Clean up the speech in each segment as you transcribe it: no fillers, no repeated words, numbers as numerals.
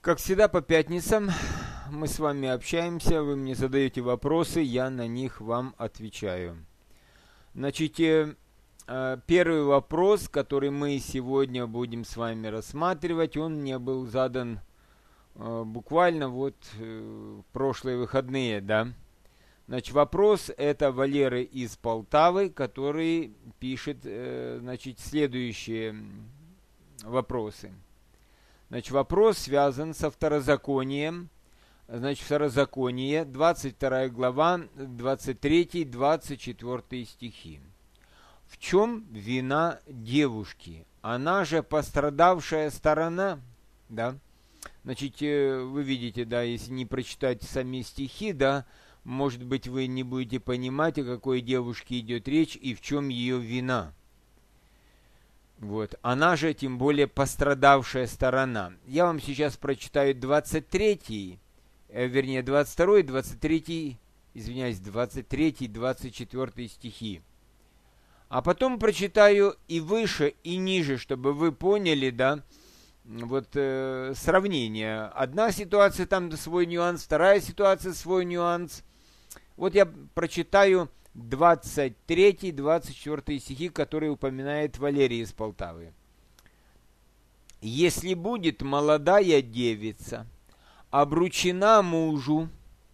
Как всегда по пятницам мы с вами общаемся, вы мне задаете вопросы, я на них вам отвечаю. Значит, первый вопрос, который мы сегодня будем с вами рассматривать, он мне был задан буквально в прошлые выходные, да. Значит, вопрос это Валеры из Полтавы, который пишет, следующие вопросы. Значит, вопрос связан со второзаконием. Значит, второзаконие, 22 глава, 23-24 стихи. В чем вина девушки? Она же пострадавшая сторона, да? Значит, вы видите, да, если не прочитать сами стихи, да, может быть, вы не будете понимать, о какой девушке идет речь и в чем ее вина. Вот. Она же, тем более, пострадавшая сторона. Я вам сейчас прочитаю 23, 23, 24 стихи. А потом прочитаю и выше, и ниже, чтобы вы поняли, да, сравнение. Одна ситуация, там свой нюанс, вторая ситуация, свой нюанс. Вот я прочитаю 23-24 стихи, которые упоминает Валерий из Полтавы. «Если будет молодая девица, обручена мужу,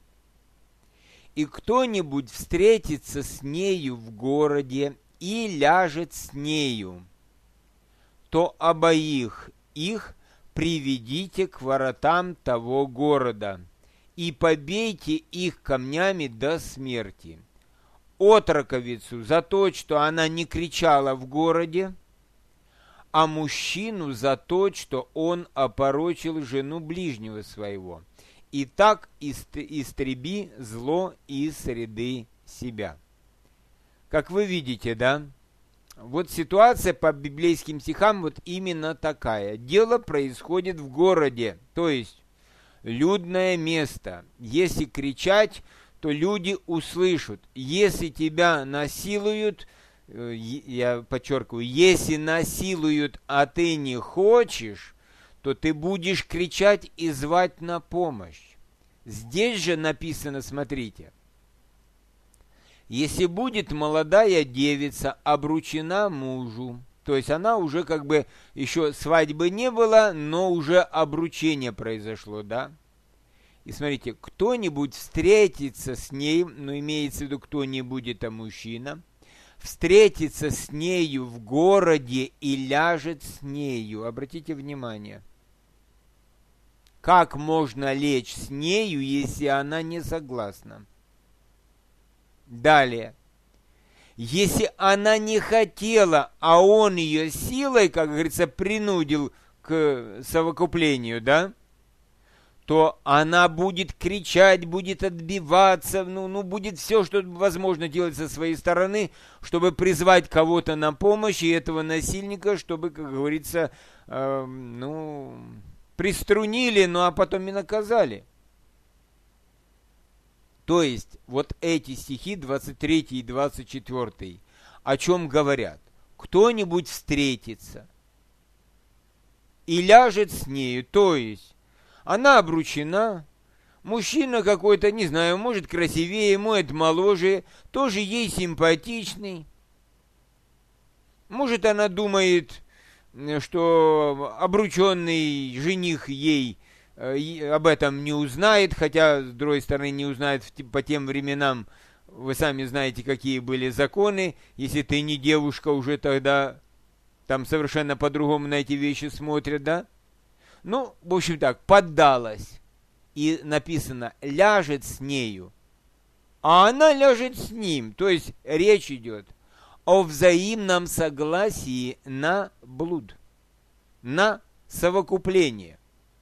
и кто-нибудь встретится с нею в городе и ляжет с нею, то обоих их приведите к воротам того города и побейте их камнями до смерти. Отроковицу за то, что она не кричала в городе, а мужчину за то, что он опорочил жену ближнего своего. И так истреби зло из среды себя». Как вы видите, да? Вот ситуация по библейским стихам вот именно такая. Дело происходит в городе, то есть людное место. Если кричать, то люди услышат. Если тебя насилуют, я подчеркиваю, если насилуют, а ты не хочешь, то ты будешь кричать и звать на помощь. Здесь же написано, смотрите, если будет молодая девица обручена мужу, то есть она уже как бы, еще свадьбы не было, но уже обручение произошло, да? И смотрите, кто-нибудь встретится с ней, но имеется в виду кто-нибудь, это мужчина, встретится с нею в городе и ляжет с нею. Обратите внимание, как можно лечь с нею, если она не согласна? Далее. Если она не хотела, а он ее силой, как говорится, принудил к совокуплению, да, то она будет кричать, будет отбиваться, будет все, что возможно делать со своей стороны, чтобы призвать кого-то на помощь, и этого насильника, чтобы, как говорится, приструнили, а потом и наказали. То есть, вот эти стихи, 23 и 24, о чем говорят? Кто-нибудь встретится и ляжет с нею, то есть, она обручена, мужчина какой-то, не знаю, может красивее, может моложе, тоже ей симпатичный. Может, она думает, что обрученный жених ей об этом не узнает, хотя, с другой стороны, не узнает по тем временам, вы сами знаете, какие были законы. Если ты не девушка, уже тогда там совершенно по-другому на эти вещи смотрят, да? В общем так, поддалась. И написано, ляжет с нею. А она ляжет с ним. То есть речь идет о взаимном согласии на блуд, на совокупление.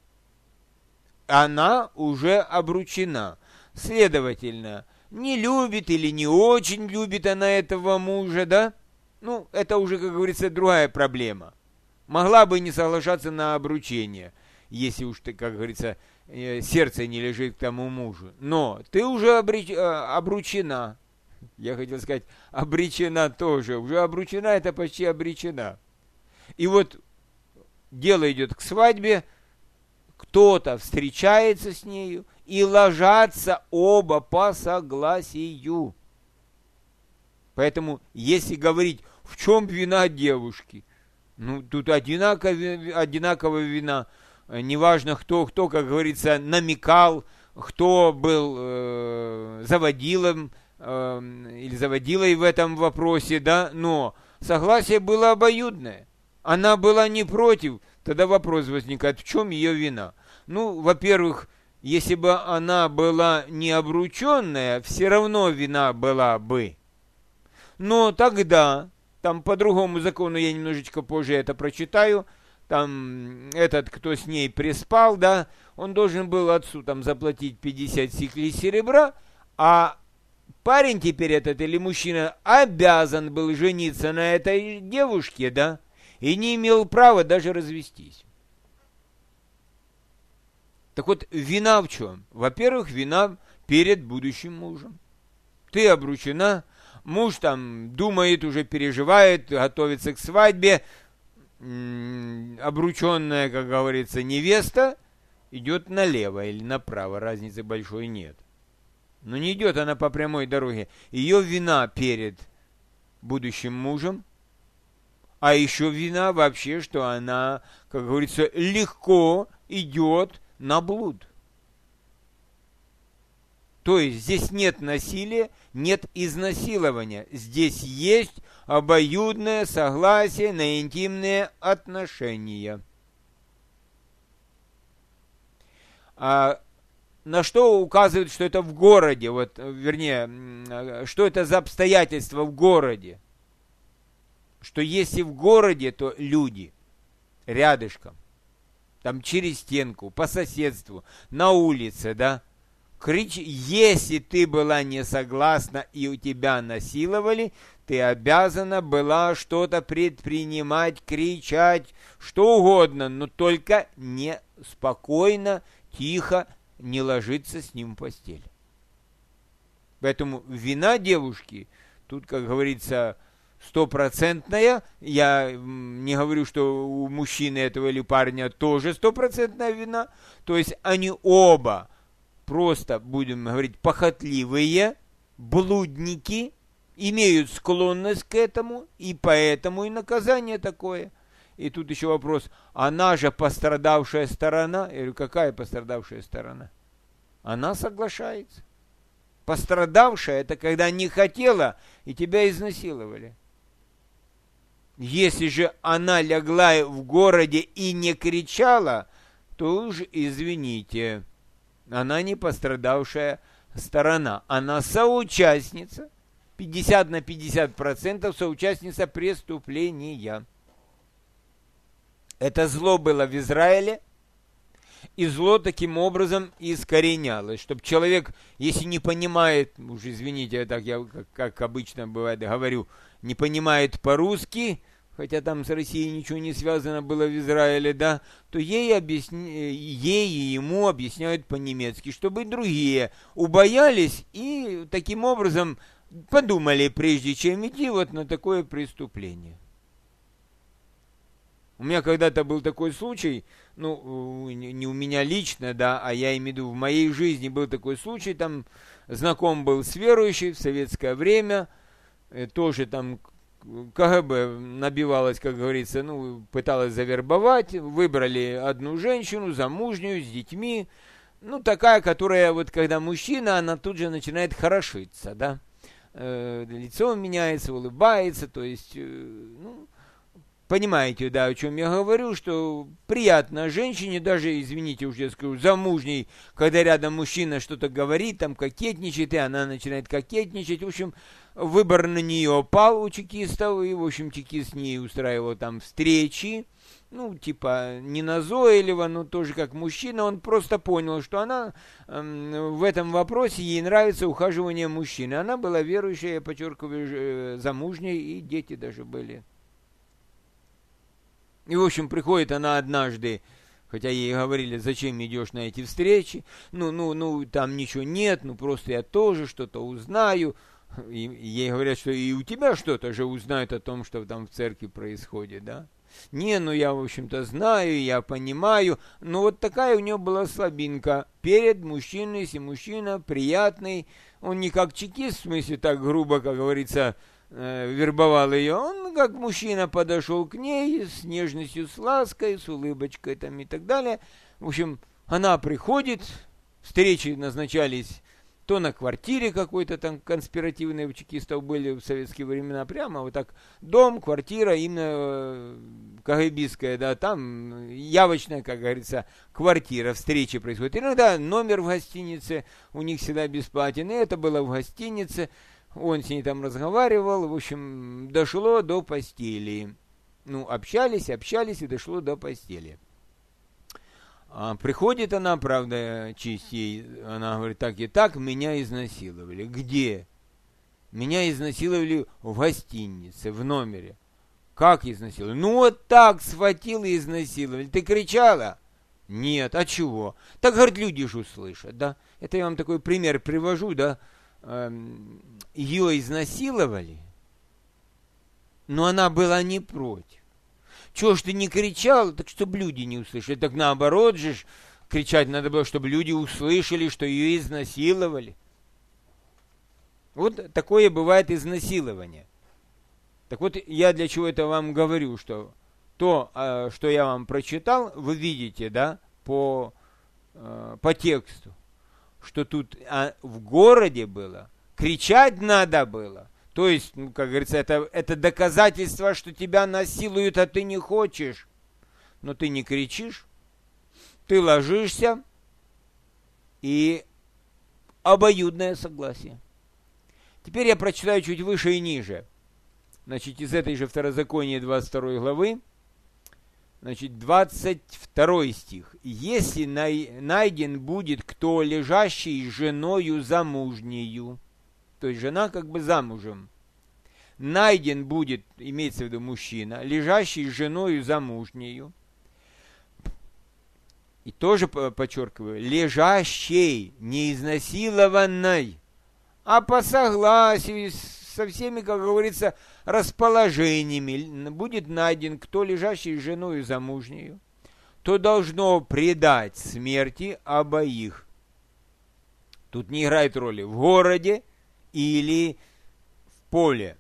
Она уже обручена. Следовательно, не любит или не очень любит она этого мужа, да? Это уже, как говорится, другая проблема. Могла бы не соглашаться на обручение, если уж ты, как говорится, сердце не лежит к тому мужу. Но ты уже обручена. Я хотел сказать, обречена тоже. Уже обручена, это почти обречена. И вот дело идет к свадьбе. кто-то встречается с нею, и ложатся оба по согласию. Поэтому, если говорить, в чем вина девушки, ну, тут одинаковая вина. Неважно, кто, как говорится, намекал, кто был заводилом или заводилой в этом вопросе, да, но согласие было обоюдное. Она была не против, тогда вопрос возникает, в чем ее вина? Ну, во-первых, если бы она была не обрученная, все равно вина была бы. Но тогда, там по другому закону, я немножечко позже это прочитаю, там этот, кто с ней приспал, да, он должен был отцу там заплатить 50 сиклей серебра, а парень теперь этот или мужчина обязан был жениться на этой девушке, да, и не имел права даже развестись. Так вот, вина в чем? Во-первых, вина перед будущим мужем. Ты обручена, муж там думает, уже переживает, готовится к свадьбе, обрученная, как говорится, невеста идет налево или направо, разницы большой нет. Но не идет она по прямой дороге. Ее вина перед будущим мужем, а еще вина вообще, что она, как говорится, легко идет на блуд. То есть здесь нет насилия, нет изнасилования. Здесь есть обоюдное согласие на интимные отношения. А на что указывает, что это в городе? Вот, вернее, что это за обстоятельства в городе? Что если в городе, то люди рядышком, там через стенку, по соседству, на улице, да, кричи, если ты была не согласна и у тебя насиловали, ты обязана была что-то предпринимать, кричать, что угодно, но только не спокойно, тихо не ложиться с ним в постель. Поэтому вина девушки, тут, как говорится, стопроцентная. Я не говорю, что у мужчины этого или парня тоже стопроцентная вина. То есть они оба просто, будем говорить, похотливые, блудники, имеют склонность к этому, и поэтому и наказание такое. И тут еще вопрос, она же пострадавшая сторона? Я говорю, какая пострадавшая сторона? Она соглашается. Пострадавшая – это когда не хотела, и тебя изнасиловали. Если же она легла в городе и не кричала, то уж извините, она не пострадавшая сторона. Она соучастница, 50 на 50% соучастница преступления. Это зло было в Израиле, и зло таким образом искоренялось, чтобы человек, если не понимает, уж извините, так я, как обычно бывает, говорю, не понимает по-русски, хотя там с Россией ничего не связано было в Израиле, да, то ей и ему объясняют по-немецки, чтобы другие убоялись и таким образом подумали, прежде чем идти вот на такое преступление. У меня когда-то был такой случай, ну, не у меня лично, да, а я имею в виду, в моей жизни был такой случай, там знаком был с верующей в советское время, тоже там КГБ набивалась, как говорится, ну, пыталась завербовать, выбрали одну женщину, замужнюю, с детьми, ну, такая, которая, вот когда мужчина, она тут же начинает хорошиться, да, лицо меняется, улыбается, то есть, ну, понимаете, да, о чем я говорю, что приятно женщине, даже, извините, уже я скажу, замужней, когда рядом мужчина что-то говорит, там кокетничает, и она начинает кокетничать. В общем, выбор на нее пал у чекистов, и, в общем, чекист с ней устраивал там встречи, ну, типа, не назойливо, но тоже как мужчина, он просто понял, что она в этом вопросе, ей нравится ухаживание мужчины. Она была верующая, я подчеркиваю, замужней, и дети даже были. И, в общем, приходит она однажды, хотя ей говорили, зачем идешь на эти встречи, ну, там ничего нет, ну, просто я тоже что-то узнаю. И ей говорят, что и у тебя что-то же узнают о том, что там в церкви происходит, да. Не, ну я, в общем-то, знаю, я понимаю. Но вот такая у нее была слабинка перед мужчиной, если мужчина приятный. Он не как чекист, в смысле, так грубо, как говорится, вербовал ее. Он как мужчина подошел к ней с нежностью, с лаской, с улыбочкой там и так далее. В общем, она приходит, встречи назначались то на квартире какой-то там конспиративной у чекистов были в советские времена, прямо вот так дом, квартира, именно КГБистская, да, там явочная, как говорится, квартира, встречи происходят. Иногда номер в гостинице у них всегда бесплатен, и это было в гостинице, он с ней там разговаривал, в общем, дошло до постели. Ну, общались, и дошло до постели. Приходит она, правда, честь ей, она говорит, так и так, меня изнасиловали. Где? Меня изнасиловали в гостинице, в номере. Как изнасиловали? Ну вот так схватил и изнасиловали. Ты кричала? Нет, а чего? Так, говорит, люди же услышат, да? Это я вам такой пример привожу, да? Ее изнасиловали, но она была не против. Чего ж ты не кричал, так чтобы люди не услышали. Так наоборот же кричать надо было, чтобы люди услышали, что ее изнасиловали. Вот такое бывает изнасилование. Так вот, я для чего это вам говорю, что то, что я вам прочитал, вы видите, да, по тексту, что тут в городе было, кричать надо было. То есть, ну, как говорится, это доказательство, что тебя насилуют, а ты не хочешь. Но ты не кричишь, ты ложишься, и обоюдное согласие. Теперь я прочитаю чуть выше и ниже. Значит, из этой же Второзакония 22 главы, значит, 22 стих. «Если найден будет кто, лежащий с женою замужнею», то есть жена как бы замужем. Найден будет, имеется в виду мужчина, лежащий с женою замужнею. И тоже подчеркиваю, лежащей, не изнасилованной, а по согласию со всеми, как говорится, расположениями будет найден, кто лежащий с женою замужнею, то должно предать смерти обоих. Тут не играет роли в городе или в поле.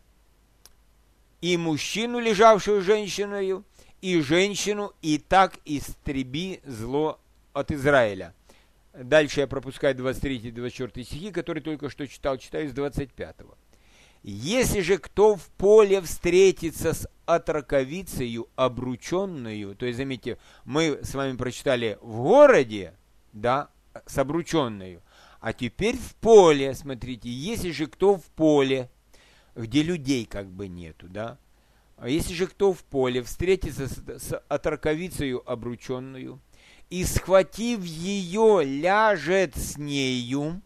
И мужчину, лежавшую с женщиною, и женщину, и так истреби зло от Израиля. Дальше я пропускаю 23-24 стихи, которые только что читаю с 25-го. Если же кто в поле встретится с отроковицею обрученную, то есть, заметьте, мы с вами прочитали в городе, да, с обрученную, а теперь в поле, смотрите, если же кто в поле, где людей как бы нету, да, а если же кто в поле встретится с отроковицею обрученную, и, схватив ее, ляжет с нею,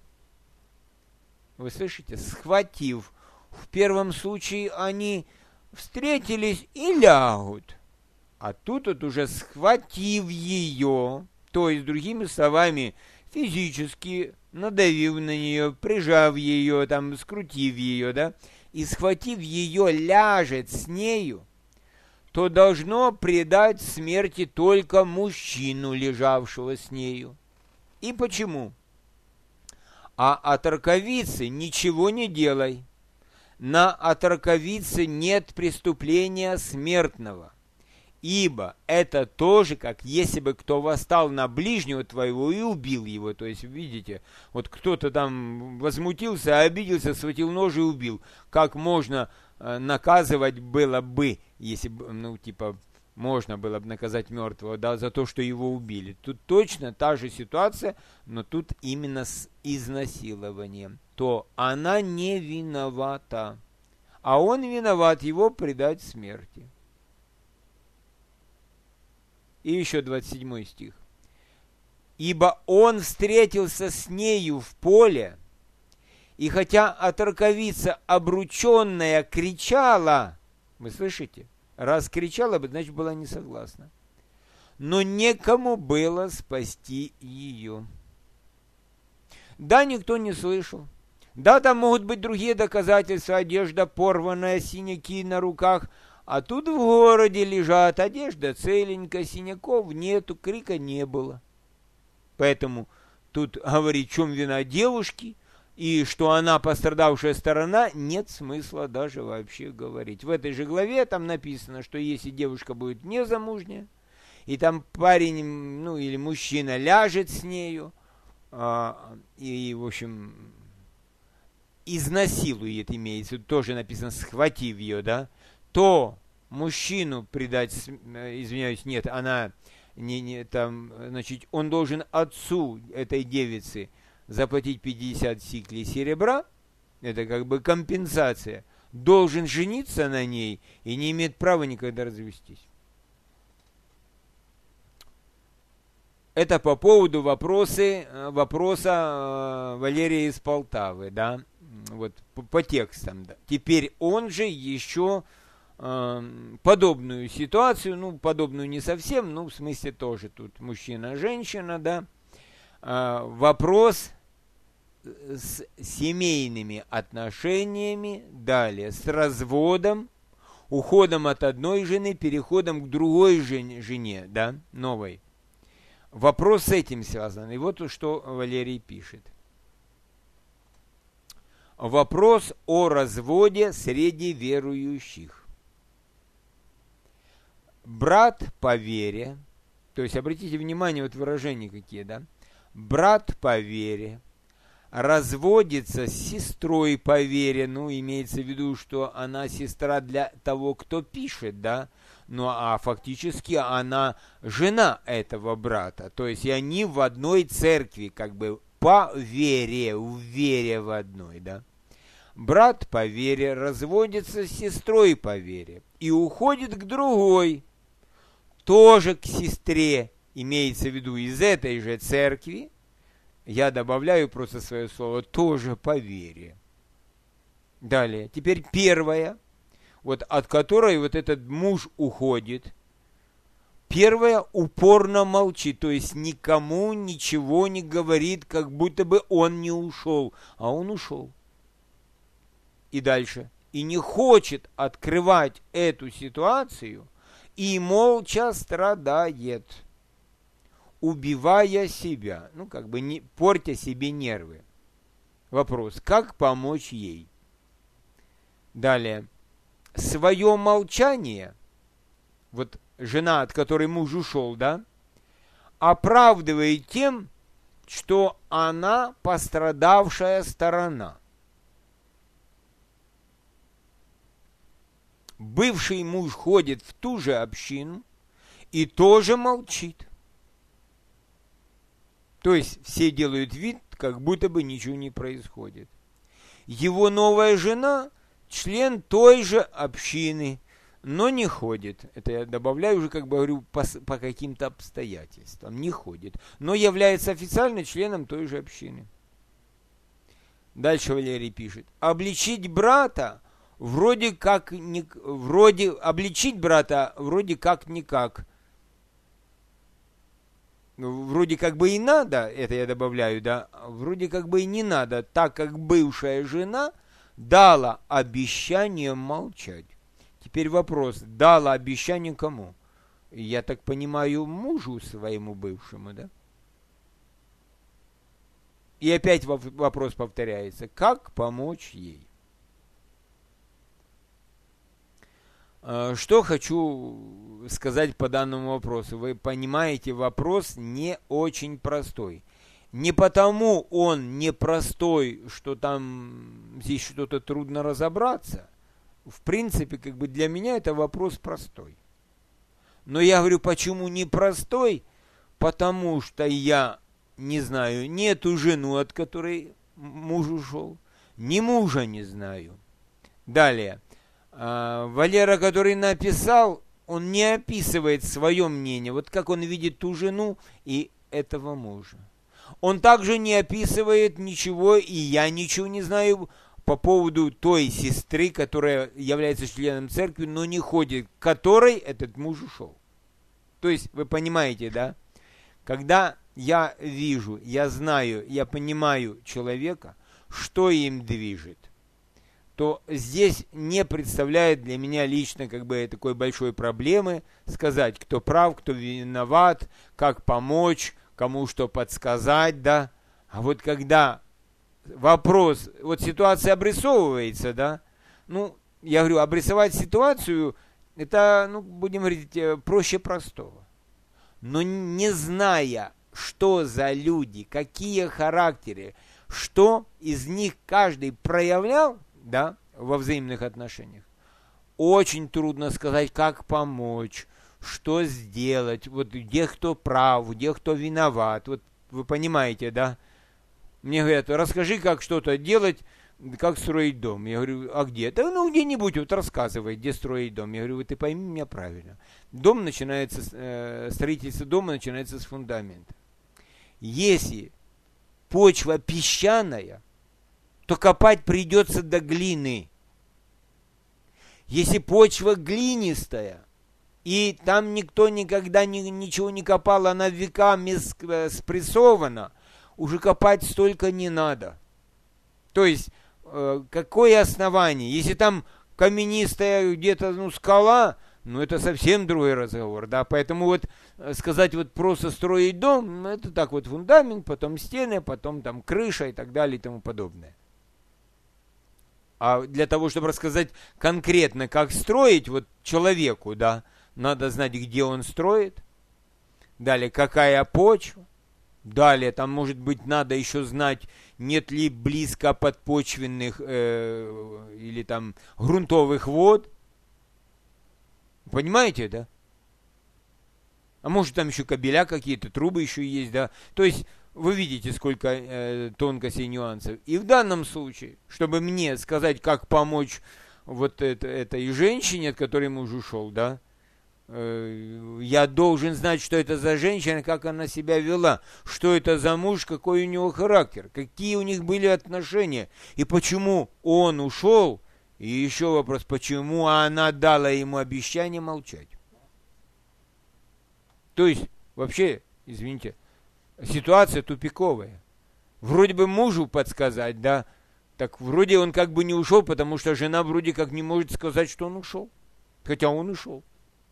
вы слышите, схватив, в первом случае они встретились и лягут, а тут вот уже схватив ее, то есть, другими словами, физически надавив на нее, прижав ее, там, скрутив ее, да, и схватив ее, ляжет с нею, то должно предать смерти только мужчину, лежавшего с нею. И почему? А от раковицы ничего не делай. На отроковице нет преступления смертного. Ибо это тоже, как если бы кто восстал на ближнего твоего и убил его. То есть, видите, вот кто-то там возмутился, обиделся, схватил нож и убил. Как можно наказывать было бы, если бы, ну, типа, можно было бы наказать мертвого, да, за то, что его убили. Тут точно та же ситуация, но тут именно с изнасилованием. То она не виновата, а он виноват, его предать смерти. И еще 27 стих. «Ибо он встретился с нею в поле, и хотя отроковица обрученная кричала», вы слышите? Раз кричала бы, значит, была не согласна. «Но некому было спасти ее». Да, никто не слышал. Да, там могут быть другие доказательства, одежда порванная, синяки на руках, А тут в городе лежат, одежда целенькая, синяков нету, крика не было. Поэтому тут говорить, в чем вина девушки, и что она пострадавшая сторона, нет смысла даже вообще говорить. В этой же главе там написано, что если девушка будет незамужняя, и там парень, ну или мужчина ляжет с нею, и, в общем, изнасилует, имеется, тоже написано, схватив ее, да, то мужчину предать, извиняюсь, нет, она, там, значит, он должен отцу этой девицы заплатить 50 сиклей серебра, это как бы компенсация, должен жениться на ней и не имеет права никогда развестись. Это по поводу вопроса Валерия из Полтавы, да, вот по текстам. Да. Теперь он же еще подобную ситуацию, ну, подобную не совсем, ну, в смысле тоже тут мужчина-женщина, да, вопрос с семейными отношениями, далее с разводом, уходом от одной жены, переходом к другой жене, да, новой. Вопрос с этим связан. И вот что Валерий пишет. Вопрос о разводе среди верующих. Брат по вере, то есть обратите внимание, вот выражения какие, да? Брат по вере разводится с сестрой по вере, ну, имеется в виду, что она сестра для того, кто пишет, да? Ну, а фактически она жена этого брата, то есть и они в одной церкви, как бы по вере, в вере в одной, да? Брат по вере разводится с сестрой по вере и уходит к другой, тоже к сестре, имеется в виду из этой же церкви, я добавляю просто свое слово, тоже по вере. Далее, теперь первая, вот от которой вот этот муж уходит, первая упорно молчит, то есть никому ничего не говорит, как будто бы он не ушел, а он ушел. И дальше. И не хочет открывать эту ситуацию, и молча страдает, убивая себя, ну, как бы не портя себе нервы. Вопрос, как помочь ей? Далее. Свое молчание, вот жена, от которой муж ушел, да, оправдывает тем, что она пострадавшая сторона. Бывший муж ходит в ту же общину и тоже молчит. То есть все делают вид, как будто бы ничего не происходит. Его новая жена – член той же общины, но не ходит. Это я добавляю уже, как бы говорю, по каким-то обстоятельствам. Не ходит, но является официально членом той же общины. Дальше Валерий пишет. Обличить брата вроде как обличить брата вроде как никак. Вроде как бы и надо, это я добавляю, да, вроде как бы и не надо, так как бывшая жена дала обещание молчать. Теперь вопрос, дала обещание кому? Я так понимаю, мужу своему бывшему, да? И опять вопрос повторяется, как помочь ей? Что хочу сказать по данному вопросу. Вы понимаете, вопрос не очень простой. Не потому он непростой, что там здесь что-то трудно разобраться. В принципе, как бы для меня это вопрос простой. Но я говорю, почему непростой? Потому что я не знаю ни эту жену, от которой муж ушел, ни мужа не знаю. Далее. Валера, который написал, он не описывает свое мнение, вот как он видит ту жену и этого мужа. Он также не описывает ничего, и я ничего не знаю по поводу той сестры, которая является членом церкви, но не ходит, к которой этот муж ушел. То есть, вы понимаете, да? Когда я вижу, я знаю, я понимаю человека, что им движет, то здесь не представляет для меня лично как бы такой большой проблемы сказать, кто прав, кто виноват, как помочь, кому что подсказать, да. А вот когда вопрос, вот ситуация обрисовывается, да, ну, я говорю, обрисовать ситуацию, это, ну, будем говорить, проще простого. Но не зная, что за люди, какие характеры, что из них каждый проявлял, да, во взаимных отношениях, очень трудно сказать, как помочь, что сделать, вот где кто прав, где кто виноват. Вот вы понимаете, да? Мне говорят, расскажи, как что-то делать, как строить дом. Я говорю, а где? Да ну где-нибудь вот рассказывай, где строить дом. Я говорю, вот ты пойми меня правильно. Дом начинается, строительство дома начинается с фундамента. Если почва песчаная, то копать придется до глины. Если почва глинистая, и там никто никогда ничего не копал, она веками спрессована, уже копать столько не надо. То есть, какое основание? Если там каменистая где-то, ну, скала, ну, это совсем другой разговор, да, поэтому вот сказать вот просто строить дом, это так вот фундамент, потом стены, потом там крыша и так далее и тому подобное. А для того, чтобы рассказать конкретно, как строить вот человеку, да, надо знать, где он строит, далее, какая почва, далее, там, может быть, надо еще знать, нет ли близко подпочвенных или там грунтовых вод. Понимаете, да? А может, там еще кабеля какие-то, трубы еще есть, да? То есть, вы видите, сколько тонкостей и нюансов. И в данном случае, чтобы мне сказать, как помочь вот этой женщине, от которой муж ушел, да, я должен знать, что это за женщина, как она себя вела, что это за муж, какой у него характер, какие у них были отношения, и почему он ушел, и еще вопрос, почему она дала ему обещание молчать. То есть, вообще, извините, ситуация тупиковая. Вроде бы мужу подсказать, да, так вроде он как бы не ушел, потому что жена вроде как не может сказать, что он ушел, хотя он ушел.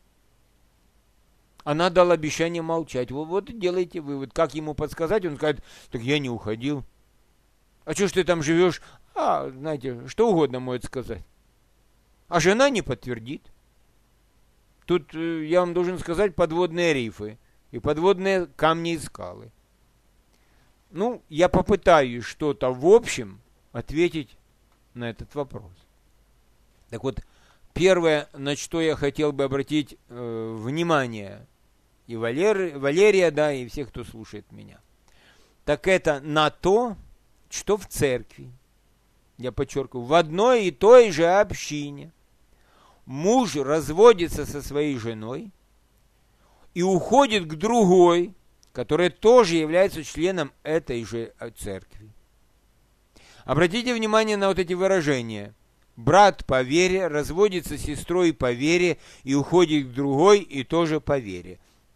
Она дала обещание молчать. Вот и делайте вывод. Как ему подсказать? Он скажет, так я не уходил. А что ж ты там живешь? А, знаете, что угодно может сказать. А жена не подтвердит. Тут я вам должен сказать подводные рифы и подводные камни и скалы. Ну, я попытаюсь что-то в общем ответить на этот вопрос. Так вот, первое, на что я хотел бы обратить внимание и Валерия, да, и всех, кто слушает меня, так это на то, что в церкви, я подчеркиваю, в одной и той же общине муж разводится со своей женой и уходит к другой, которая тоже является членом этой же церкви. Обратите внимание на вот эти выражения. Брат по вере разводится с сестрой по вере и уходит к другой и тоже по вере.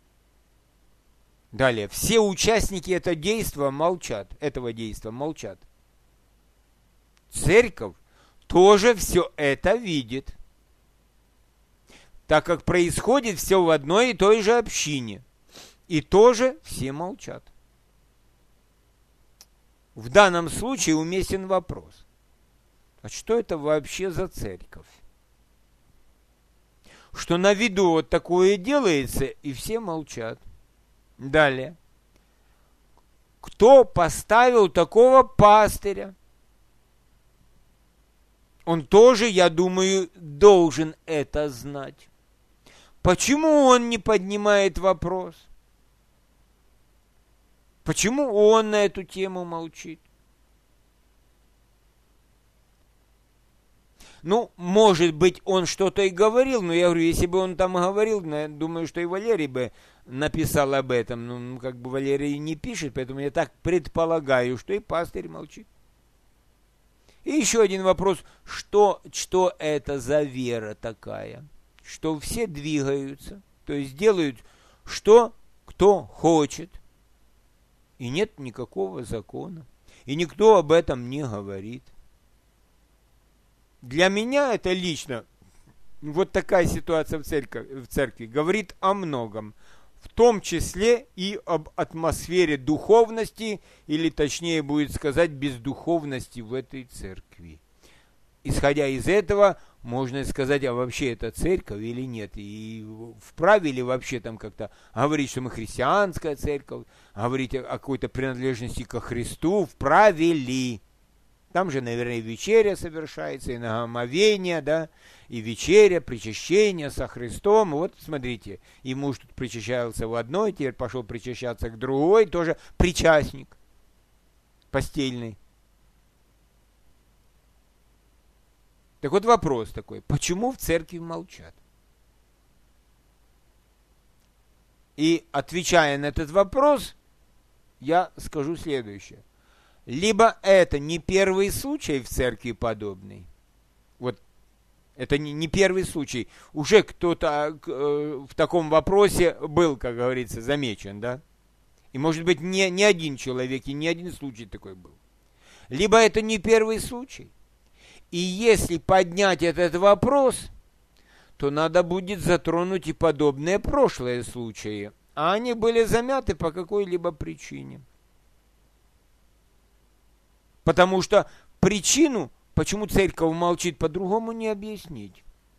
Далее. Все участники этого действа молчат. Церковь тоже все это видит, так как происходит все в одной и той же общине. И тоже все молчат. В данном случае уместен вопрос. А что это вообще за церковь? Что на виду вот такое делается, и все молчат. Далее. Кто поставил такого пастыря? Он тоже, я думаю, должен это знать. Почему он не поднимает вопрос? Почему он на эту тему молчит? Ну, может быть, он что-то и говорил, но я говорю, если бы он там говорил, я думаю, что и Валерий бы написал об этом. Ну, как бы Валерий не пишет, поэтому я так предполагаю, что и пастырь молчит. И еще один вопрос, что это за вера такая? Что все двигаются, то есть делают, что кто хочет. И нет никакого закона. И никто об этом не говорит. Для меня это лично, вот такая ситуация в церкви говорит о многом, в том числе и об атмосфере духовности, или точнее будет сказать, бездуховности в этой церкви. Исходя из этого, можно сказать, а вообще это церковь или нет, и вправе ли вообще там как-то говорить, что мы христианская церковь, говорить о какой-то принадлежности ко Христу, вправе ли? Там же, наверное, и вечеря совершается, и нагомовение, да, и вечеря, причащение со Христом. Вот, смотрите, и муж тут причащался в одной, теперь пошел причащаться к другой, тоже причастник постельный. Так вот вопрос такой, почему в церкви молчат? И отвечая на этот вопрос, я скажу следующее. Либо это не первый случай в церкви подобный. Вот это не первый случай. Уже кто-то в таком вопросе был, как говорится, замечен, да? И может быть не один человек, и не один случай такой был. Либо это не первый случай. И если поднять этот вопрос, то надо будет затронуть и подобные прошлые случаи. А они были замяты по какой-либо причине. Потому что причину, почему церковь молчит, по-другому не объяснить.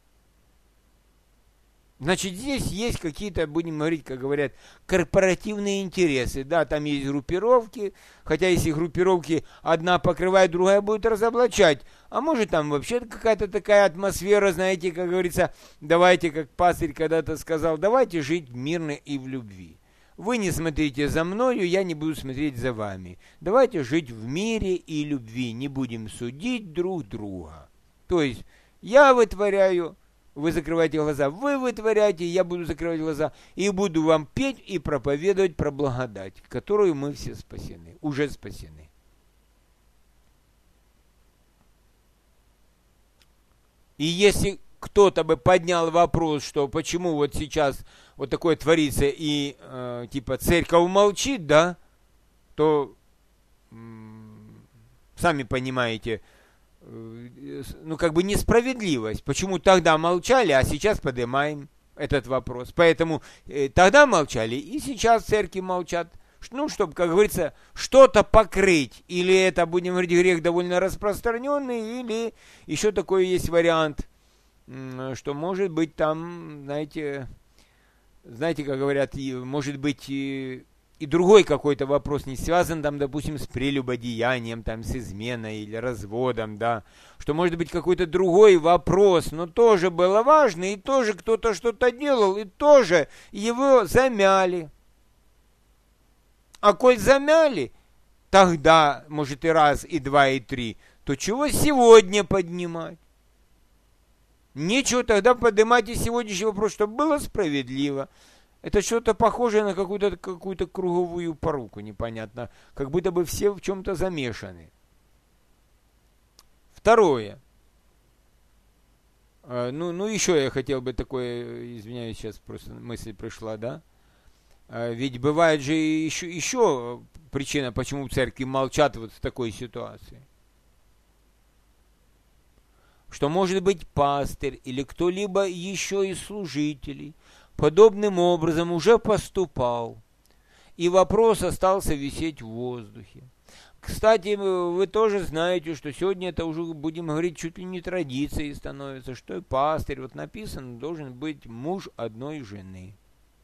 Значит, здесь есть какие-то, будем говорить, как говорят, корпоративные интересы. Да, там есть группировки, хотя если группировки одна покрывает, другая будет разоблачать. А может там вообще какая-то такая атмосфера, знаете, как говорится, давайте, как пастырь когда-то сказал, давайте жить мирно и в любви. Вы не смотрите за мною, я не буду смотреть за вами. Давайте жить в мире и любви, не будем судить друг друга. То есть я вытворяю, вы закрываете глаза, вы вытворяете, я буду закрывать глаза, и буду вам петь и проповедовать про благодать, которую мы все спасены, уже спасены. И если кто-то бы поднял вопрос, что почему вот сейчас вот такое творится, и типа церковь молчит, да, то сами понимаете, ну как бы несправедливость. Почему тогда молчали, а сейчас поднимаем этот вопрос. Поэтому тогда молчали, и сейчас церкви молчат. Ну, чтобы, как говорится, что-то покрыть. Или это, будем говорить, грех довольно распространенный, или еще такой есть вариант, что может быть там, знаете, как говорят, может быть и другой какой-то вопрос не связан, там, допустим, с прелюбодеянием, там, с изменой или разводом, да, что может быть какой-то другой вопрос, но тоже было важно, и тоже кто-то что-то делал, и тоже его замяли. А коль замяли, тогда, может, и раз, и два, и три, то чего сегодня поднимать? Нечего тогда поднимать и сегодняшний вопрос, чтобы было справедливо. Это что-то похожее на какую-то круговую поруку, непонятно. Как будто бы все в чем-то замешаны. Второе. Ну, еще я хотел бы такое, извиняюсь, сейчас просто мысль пришла, да? Ведь бывает же еще причина, почему в церкви молчат вот в такой ситуации. Что, может быть, пастырь или кто-либо еще из служителей подобным образом уже поступал, и вопрос остался висеть в воздухе. Кстати, вы тоже знаете, что сегодня это уже, будем говорить, чуть ли не традицией становится, что и пастырь, вот написано, должен быть муж одной жены.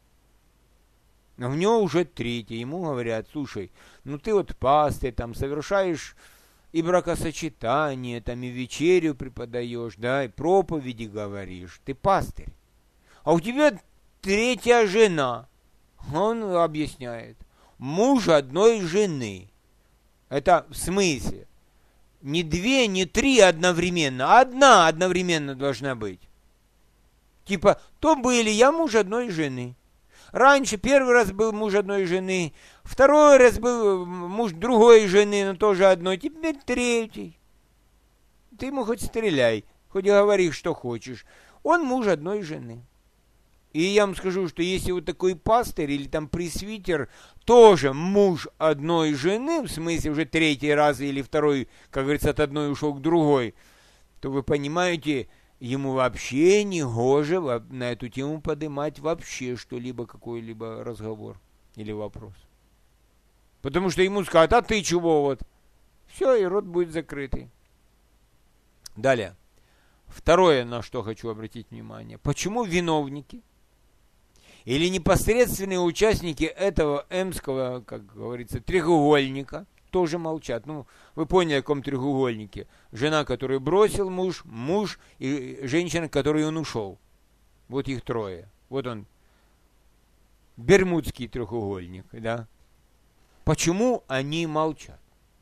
А у него уже третий, ему говорят, слушай, ну ты вот пастырь, там совершаешь и бракосочетание, там и вечерю преподаешь, да, и проповеди говоришь, ты пастырь. А у тебя третья жена. Он объясняет. Муж одной жены. Это в смысле? Не две, не три одновременно. Одна одновременно должна быть. Типа, то были, я муж одной жены. Раньше первый раз был муж одной жены. Второй раз был муж другой жены, но тоже одной. Теперь третий. Ты ему хоть стреляй, хоть говори, что хочешь. Он муж одной жены. И я вам скажу, что если вот такой пастырь или там пресвитер тоже муж одной жены, в смысле уже третий раз или второй, как говорится, от одной ушел к другой, то вы понимаете, ему вообще не гоже на эту тему поднимать вообще что-либо, какой-либо разговор или вопрос. Потому что ему скажут, а ты чего вот? Все, и рот будет закрытый. Далее. Второе, на что хочу обратить внимание. Почему виновники или непосредственные участники этого эмского, как говорится, треугольника тоже молчат? Ну, вы поняли, о каком треугольнике. Жена, которую бросил муж, муж и женщина, которой он ушел. Вот их трое. Вот он. Бермудский треугольник, да? Почему они молчат?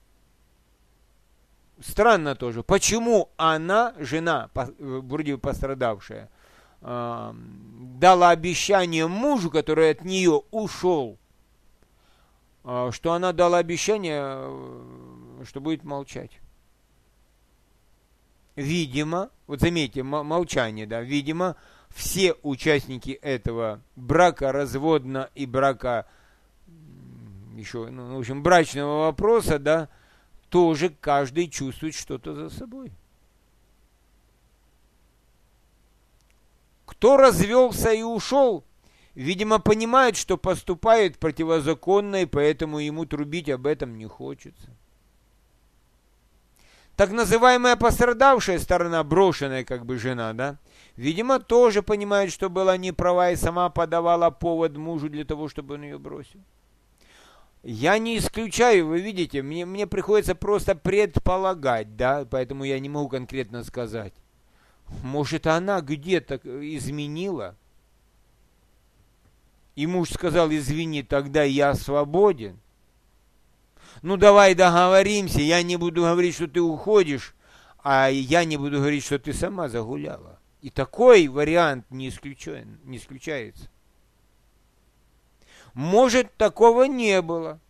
Странно тоже. Почему она, жена, вроде бы пострадавшая, дала обещание мужу, который от нее ушел, что она дала обещание, что будет молчать? Видимо, вот заметьте, молчание, да, видимо, все участники этого брака, разводного и брака, еще, ну, в общем, брачного вопроса, да, тоже каждый чувствует что-то за собой. Кто развелся и ушел, видимо, понимает, что поступает противозаконно, и поэтому ему трубить об этом не хочется. Так называемая пострадавшая сторона, брошенная как бы жена, да, видимо, тоже понимает, что была неправа и сама подавала повод мужу для того, чтобы он ее бросил. Я не исключаю, вы видите, мне приходится просто предполагать, да, поэтому я не могу конкретно сказать. Может, она где-то изменила, и муж сказал, извини, тогда я свободен. Ну, давай договоримся, я не буду говорить, что ты уходишь, а я не буду говорить, что ты сама загуляла. И такой вариант не исключается. Может, такого не было.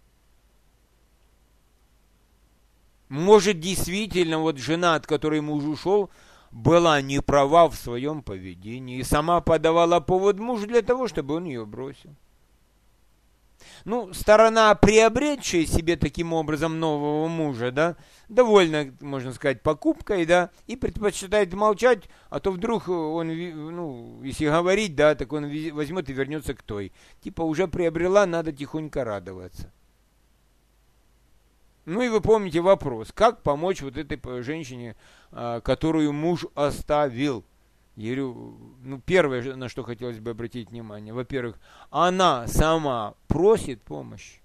Может, действительно, вот жена, от которой муж ушел, была не права в своем поведении и сама подавала повод мужу для того, чтобы он ее бросил. Ну, сторона, приобретшая себе таким образом нового мужа, да, довольно, можно сказать, покупкой, да, и предпочитает молчать, а то вдруг он, ну, если говорить, да, так он возьмет и вернется к той. Типа уже приобрела, надо тихонько радоваться. Ну и вы помните вопрос, как помочь вот этой женщине, которую муж оставил? Я говорю, ну, первое, на что хотелось бы обратить внимание, во-первых, она сама просит помощи.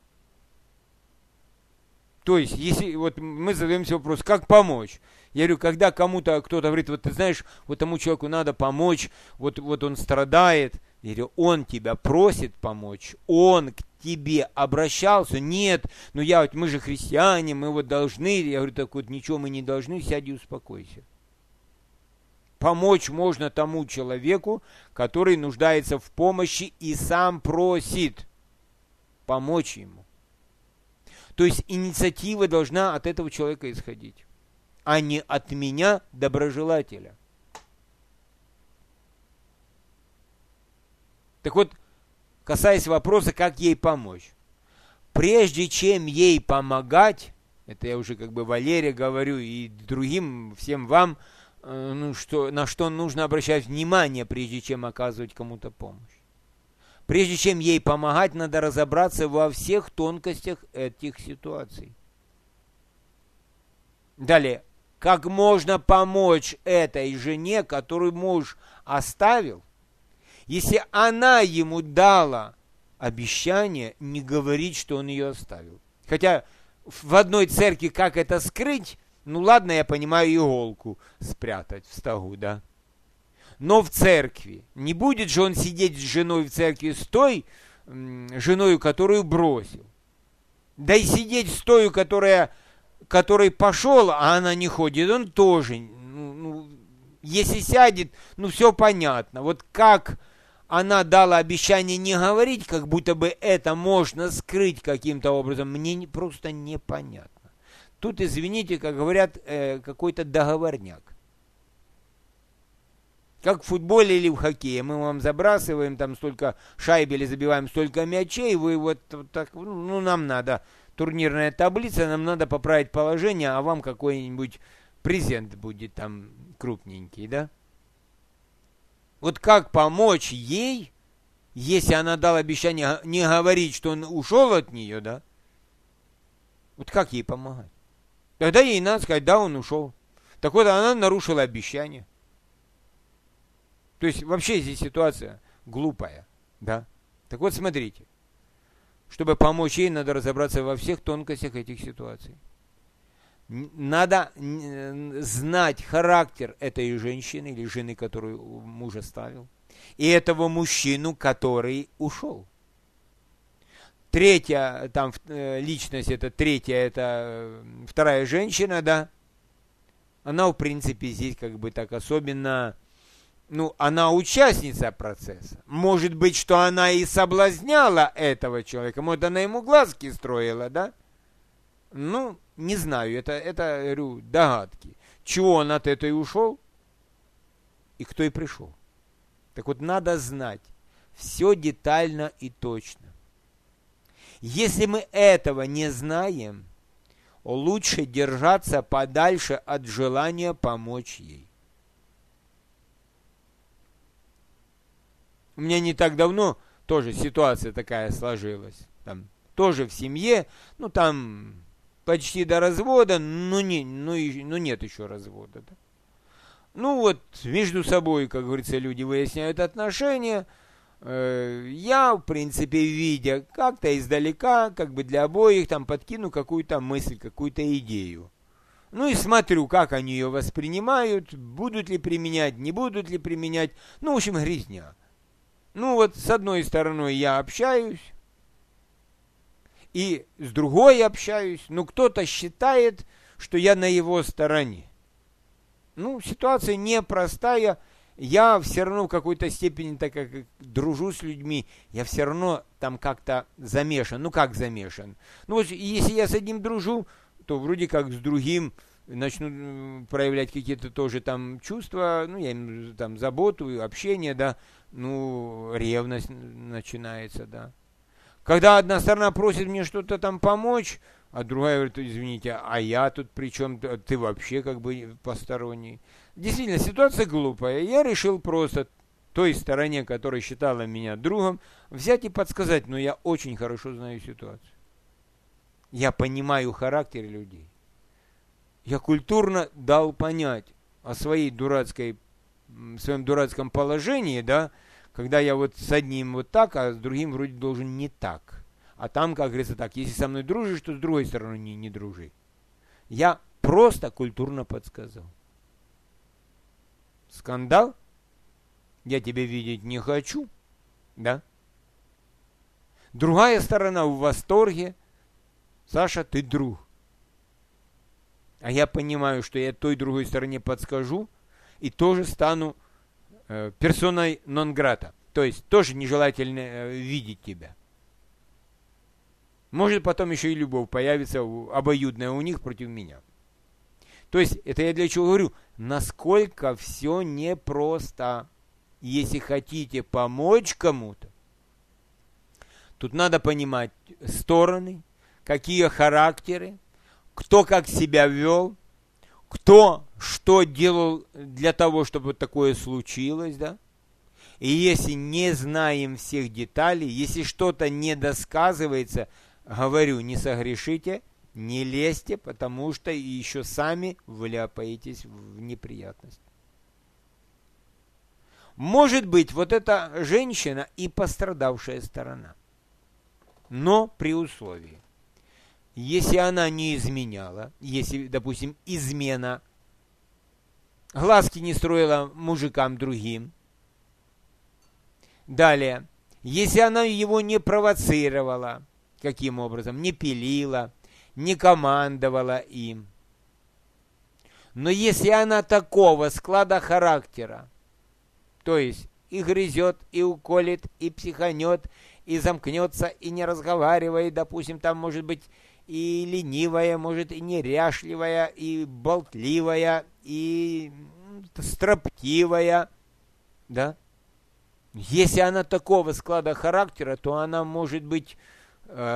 То есть, если вот мы задаемся вопрос, как помочь? Я говорю, когда кому-то кто-то говорит, вот ты знаешь, вот тому человеку надо помочь, вот он страдает, я говорю, он тебя просит помочь, он к тебе обращался, нет, ну мы же христиане, мы вот должны, я говорю, так вот ничего мы не должны, сядь и успокойся. Помочь можно тому человеку, который нуждается в помощи и сам просит помочь ему. То есть инициатива должна от этого человека исходить, а не от меня, доброжелателя. Так вот, касаясь вопроса, как ей помочь. Прежде чем ей помогать, это я уже как бы Валере говорю и другим, всем вам, на что нужно обращать внимание, прежде чем оказывать кому-то помощь. Прежде чем ей помогать, надо разобраться во всех тонкостях этих ситуаций. Далее, как можно помочь этой жене, которую муж оставил, если она ему дала обещание не говорить, что он ее оставил. Хотя в одной церкви как это скрыть, ну ладно, я понимаю, иголку спрятать в стогу, да. Но в церкви не будет же он сидеть с женой в церкви с той женой, которую бросил. Да и сидеть с той, которой пошел, а она не ходит, он тоже. Если сядет, все понятно. Вот как она дала обещание не говорить, как будто бы это можно скрыть каким-то образом, мне просто непонятно. Тут, извините, как говорят, какой-то договорняк. Как в футболе или в хоккее. Мы вам забрасываем там столько шайб или забиваем столько мячей, вы вот так, нам надо турнирная таблица, нам надо поправить положение, а вам какой-нибудь презент будет там крупненький, да? Вот как помочь ей, если она дала обещание не говорить, что он ушел от нее, да? Вот как ей помогать? Тогда ей надо сказать, да, он ушел. Так вот, она нарушила обещание. То есть, вообще здесь ситуация глупая, да? Так вот, смотрите. Чтобы помочь ей, надо разобраться во всех тонкостях этих ситуаций. Надо знать характер этой женщины или жены, которую муж оставил, и этого мужчину, который ушел. Третья там личность, это вторая женщина, да, она в принципе здесь как бы так особенно, она участница процесса. Может быть, что она и соблазняла этого человека, может, она ему глазки строила, да? Не знаю, это говорю, догадки. Чего он от этой ушел и кто и пришел. Так вот, надо знать все детально и точно. Если мы этого не знаем, лучше держаться подальше от желания помочь ей. У меня не так давно тоже ситуация такая сложилась. Там тоже в семье, там почти до развода, нет еще развода. Да? Между собой, как говорится, люди выясняют отношения. Я, в принципе, видя как-то издалека, как бы для обоих, там подкину какую-то мысль, какую-то идею. И смотрю, как они ее воспринимают, будут ли применять, не будут ли применять. В общем, грязня. С одной стороной я общаюсь, и с другой общаюсь, кто-то считает, что я на его стороне. Ситуация непростая. Я все равно в какой-то степени, так как дружу с людьми, я все равно там как-то замешан. Как замешан? Если я с одним дружу, то вроде как с другим начну проявлять какие-то тоже там чувства, я имею там заботу, общение, да, ревность начинается, да. Когда одна сторона просит мне что-то там помочь, а другая говорит, извините, а я тут при чем? Ты вообще как бы посторонний. Действительно, ситуация глупая. Я решил просто той стороне, которая считала меня другом, взять и подсказать, но я очень хорошо знаю ситуацию. Я понимаю характер людей. Я культурно дал понять о своем дурацком положении, да, когда я с одним так, а с другим вроде должен не так. А там, как говорится, так, если со мной дружишь, то с другой стороны не дружи. Я просто культурно подсказал. Скандал? Я тебя видеть не хочу, да? Другая сторона в восторге. Саша, ты друг. А я понимаю, что я той другой стороне подскажу и тоже стану персоной нон-грата. То есть тоже нежелательно видеть тебя. Может потом еще и любовь появится обоюдная у них против меня. То есть это я для чего говорю? Насколько все непросто. Если хотите помочь кому-то, тут надо понимать стороны, какие характеры, кто как себя вел, кто что делал для того, чтобы такое случилось, да? И если не знаем всех деталей, если что-то не досказывается, говорю, не согрешите, не лезьте, потому что еще сами вляпаетесь в неприятность. Может быть, эта женщина и пострадавшая сторона. Но при условии, если она не изменяла, если, допустим, измена, глазки не строила мужикам другим. Далее, если она его не провоцировала, каким образом, не пилила, не командовала им. Но если она такого склада характера, то есть и грызет, и уколет, и психанет, и замкнется, и не разговаривает, допустим, там может быть и ленивая, может и неряшливая, и болтливая, и строптивая, да? Если она такого склада характера, то она может быть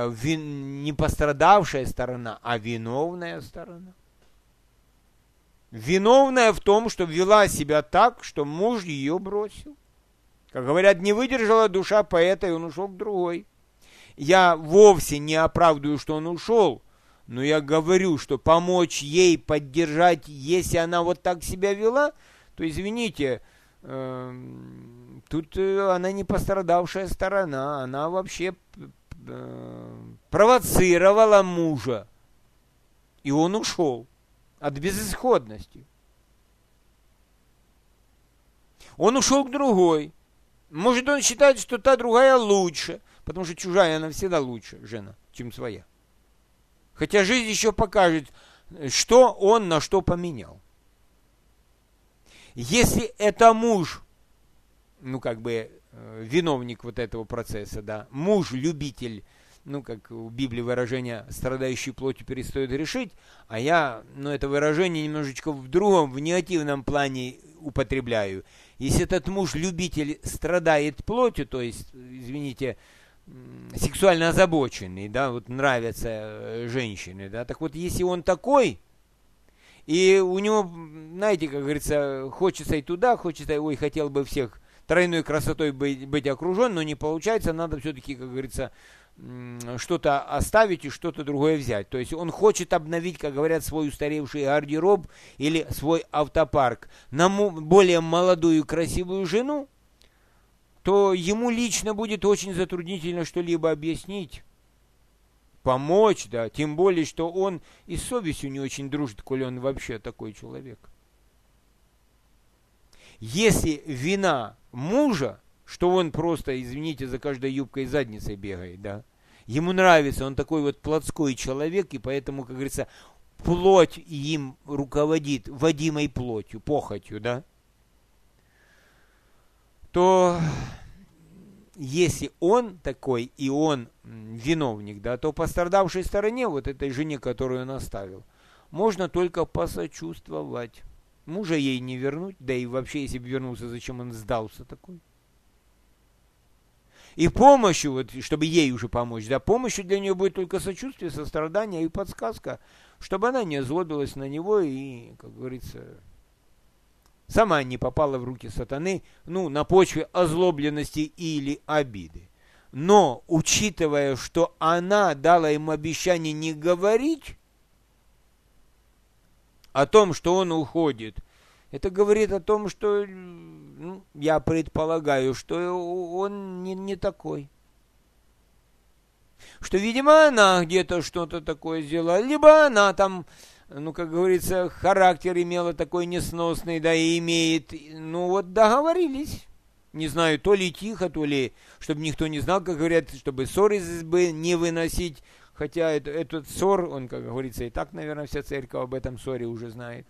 не пострадавшая сторона, а виновная сторона. виновная в том, что вела себя так, что муж ее бросил. Как говорят, не выдержала душа поэта, и он ушел к другой. Я вовсе не оправдываю, что он ушел, но я говорю, что помочь ей, поддержать, если она вот так себя вела, то, извините, тут она не пострадавшая сторона, она вообще провоцировала мужа, и он ушел от безысходности. Он ушел к другой. Может, он считает, что та другая лучше, потому что чужая, она всегда лучше, жена, чем своя. Хотя жизнь еще покажет, что он на что поменял. Если это муж, виновник вот этого процесса, да, муж-любитель, как в Библии выражение «страдающий плотью перестает решить», а я, это выражение немножечко в другом, в негативном плане употребляю. Если этот муж-любитель страдает плотью, то есть, извините, сексуально озабоченный, да, вот нравятся женщины, да, так вот, если он такой, и у него, знаете, как говорится, хочется и туда, хочется, хотел бы всех тройной красотой быть окружен, но не получается, надо все-таки, как говорится, что-то оставить и что-то другое взять. То есть он хочет обновить, как говорят, свой устаревший гардероб или свой автопарк на более молодую и красивую жену, то ему лично будет очень затруднительно что-либо объяснить, помочь, да, тем более, что он и с совестью не очень дружит, коли он вообще такой человек. Если вина мужа, что он просто, извините, за каждой юбкой и задницей бегает, да, ему нравится, он такой вот плотской человек, и поэтому, как говорится, плоть им руководит, водимой плотью, похотью, да, то если он такой, и он виновник, да, то пострадавшей стороне, вот этой жене, которую он оставил, можно только посочувствовать. Мужа ей не вернуть, да и вообще, если бы вернулся, зачем он сдался такой? И помощью, вот, чтобы ей уже помочь, да, помощью для нее будет только сочувствие, сострадание и подсказка, чтобы она не озлобилась на него и, как говорится, сама не попала в руки сатаны, на почве озлобленности или обиды. Но, учитывая, что она дала ему обещание не говорить о том, что он уходит, это говорит о том, что я предполагаю, что он не такой. Что, видимо, она где-то что-то такое сделала, либо она там, как говорится, характер имела такой несносный, да, и имеет, договорились. Не знаю, то ли тихо, то ли, чтобы никто не знал, как говорят, чтобы ссор из избы не выносить. Хотя этот ссор, он, как говорится, и так, наверное, вся церковь об этом ссоре уже знает.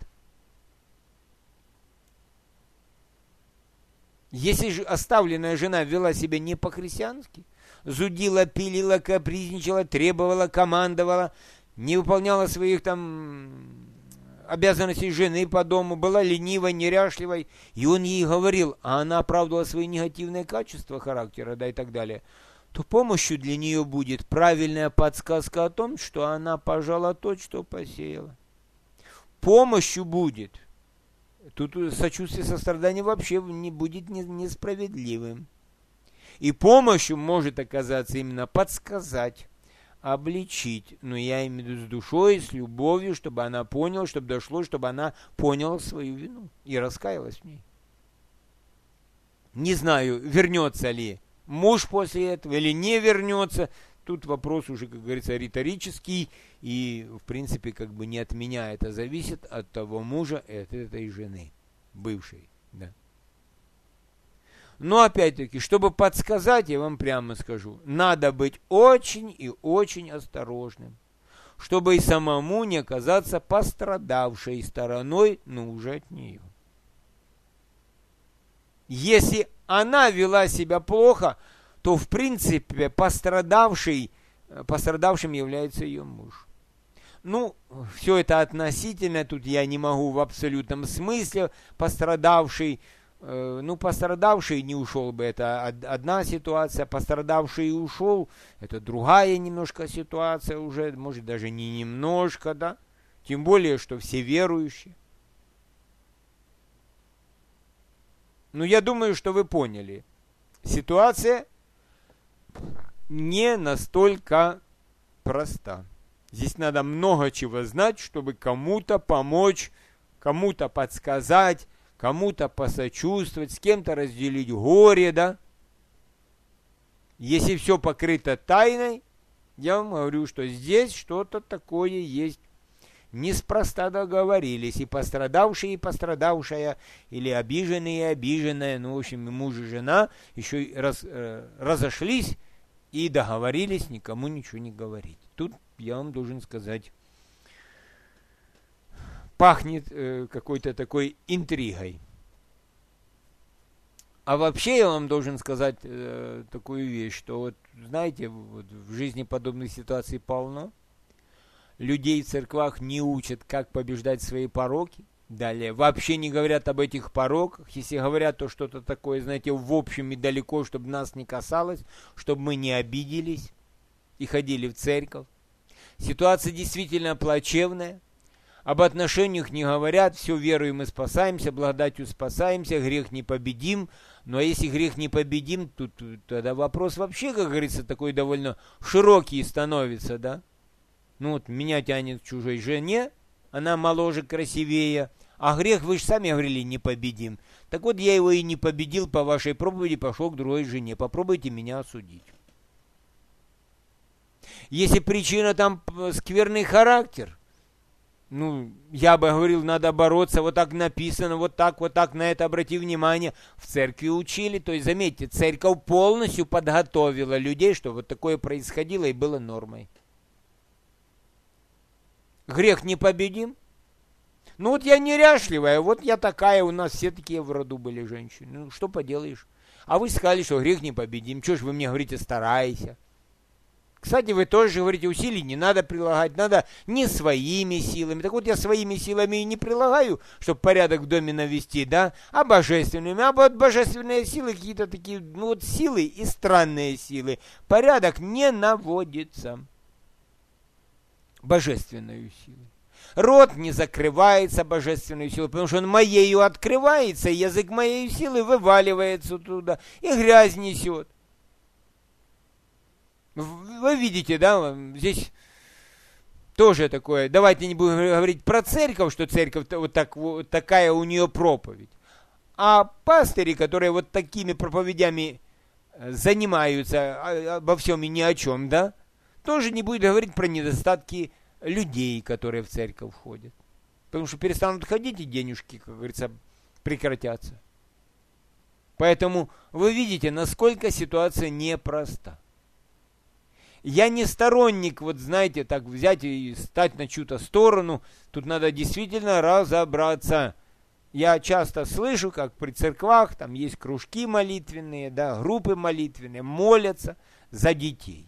Если же оставленная жена вела себя не по-христиански, зудила, пилила, капризничала, требовала, командовала, не выполняла своих обязанностей жены по дому, была ленивой, неряшливой, и он ей говорил, а она оправдывала свои негативные качества характера, да, и так далее, то помощью для нее будет правильная подсказка о том, что она пожала то, что посеяла. Помощью будет. Тут сочувствие, сострадание вообще не будет несправедливым. И помощью может оказаться именно подсказать, обличить. Но я имею в виду с душой, с любовью, чтобы она поняла, чтобы дошло, чтобы она поняла свою вину и раскаялась в ней. Не знаю, вернется ли муж после этого или не вернется. Тут вопрос уже, как говорится, риторический. И, в принципе, как бы не от меня это зависит, от того мужа и от этой жены, бывшей. Да. Но, опять-таки, чтобы подсказать, я вам прямо скажу, надо быть очень и очень осторожным, чтобы и самому не оказаться пострадавшей стороной, но уже от нее. Если она вела себя плохо, то, в принципе, пострадавшим является ее муж. Все это относительно, тут я не могу в абсолютном смысле пострадавший, пострадавший не ушел бы, это одна ситуация, пострадавший ушел, это другая немножко ситуация уже, может даже не немножко, да, тем более, что все верующие. Ну, я думаю, что вы поняли. Ситуация не настолько проста. Здесь надо много чего знать, чтобы кому-то помочь, кому-то подсказать, кому-то посочувствовать, с кем-то разделить горе, да? Если все покрыто тайной, я вам говорю, что здесь что-то такое есть. Неспроста договорились, и пострадавшие, и пострадавшая, или обиженные, и обиженная, ну, в общем, и муж и жена еще разошлись и договорились никому ничего не говорить. Тут, я вам должен сказать, пахнет какой-то такой интригой. А вообще я вам должен сказать такую вещь, что вот, знаете, вот в жизни подобных ситуаций полно. Людей в церквах не учат, как побеждать свои пороки. Далее, вообще не говорят об этих пороках. Если говорят, то что-то такое, знаете, в общем и далеко, чтобы нас не касалось, чтобы мы не обиделись и ходили в церковь. Ситуация действительно плачевная. Об отношениях не говорят, все верою мы спасаемся, благодатью спасаемся, грех не победим. Но если грех не победим, тут тогда вопрос вообще, как говорится, такой довольно широкий становится, да? Ну вот меня тянет к чужой жене, она моложе, красивее, а грех, вы же сами говорили, не победим. Так вот я его и не победил по вашей проповеди, пошел к другой жене. Попробуйте меня осудить. Если причина там скверный характер, ну, я бы говорил, надо бороться, вот так написано, вот так, на это обрати внимание. В церкви учили, то есть, заметьте, церковь полностью подготовила людей, что вот такое происходило и было нормой. Грех не победим? Ну вот я неряшливая, вот я такая, у нас все такие в роду были женщины. Ну что поделаешь? А вы сказали, что грех не победим. Чего ж вы мне говорите, старайся? Кстати, вы тоже говорите, усилий не надо прилагать, надо не своими силами. Так вот я своими силами и не прилагаю, чтобы порядок в доме навести, да, а божественными. А вот божественные силы какие-то такие, ну вот силы и странные силы. Порядок не наводится божественной силой. Рот не закрывается божественной силой, потому что он моею открывается, и язык моей силы вываливается туда, и грязь несет. Вы видите, да, здесь тоже такое, давайте не будем говорить про церковь, что церковь вот такая у нее проповедь. А пастыри, которые вот такими проповедями занимаются обо всем и ни о чем, да, тоже не будет говорить про недостатки людей, которые в церковь ходят. Потому что перестанут ходить, и денежки, как говорится, прекратятся. Поэтому вы видите, насколько ситуация непроста. Я не сторонник, вот знаете, так взять и стать на чью-то сторону. Тут надо действительно разобраться. Я часто слышу, как при церквах там есть кружки молитвенные, да, группы молитвенные, молятся за детей.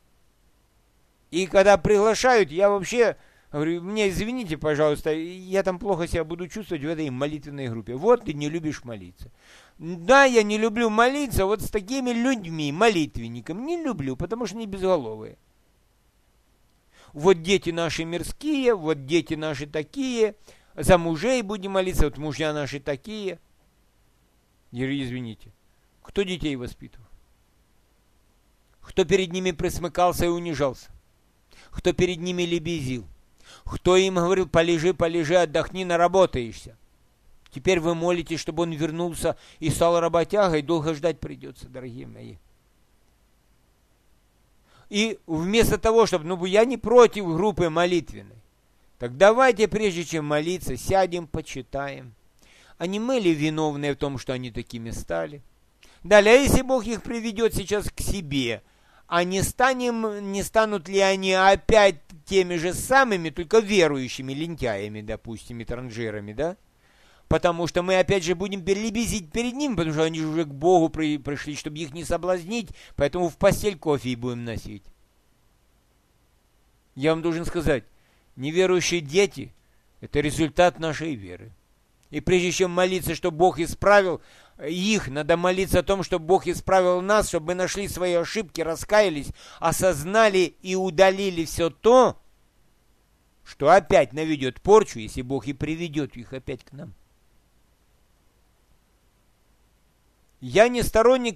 И когда приглашают, я вообще говорю, мне извините, пожалуйста, я там плохо себя буду чувствовать в этой молитвенной группе. Вот ты не любишь молиться. Да, я не люблю молиться вот с такими людьми, молитвенниками. Не люблю, потому что они безголовые. Вот дети наши мирские, вот дети наши такие, за мужей будем молиться, вот мужья наши такие. Я говорю, извините, кто детей воспитывал? Кто перед ними присмыкался и унижался? Кто перед ними лебезил? Кто им говорил, полежи, отдохни, наработаешься? Теперь вы молитесь, чтобы он вернулся и стал работягой, долго ждать придется, дорогие мои. И вместо того, чтобы, я не против группы молитвенной, так давайте, прежде чем молиться, сядем, почитаем. А не мы ли виновные в том, что они такими стали? Далее, а если Бог их приведет сейчас к себе, а не станут ли они опять теми же самыми, только верующими лентяями, допустим, и транжирами, да? Потому что мы опять же будем лебезить перед ним, потому что они же уже к Богу пришли, чтобы их не соблазнить, поэтому в постель кофе и будем носить. Я вам должен сказать, неверующие дети – это результат нашей веры. И прежде чем молиться, чтобы Бог исправил их, надо молиться о том, чтобы Бог исправил нас, чтобы мы нашли свои ошибки, раскаялись, осознали и удалили все то, что опять наведет порчу, если Бог и приведет их опять к нам. Я не сторонник,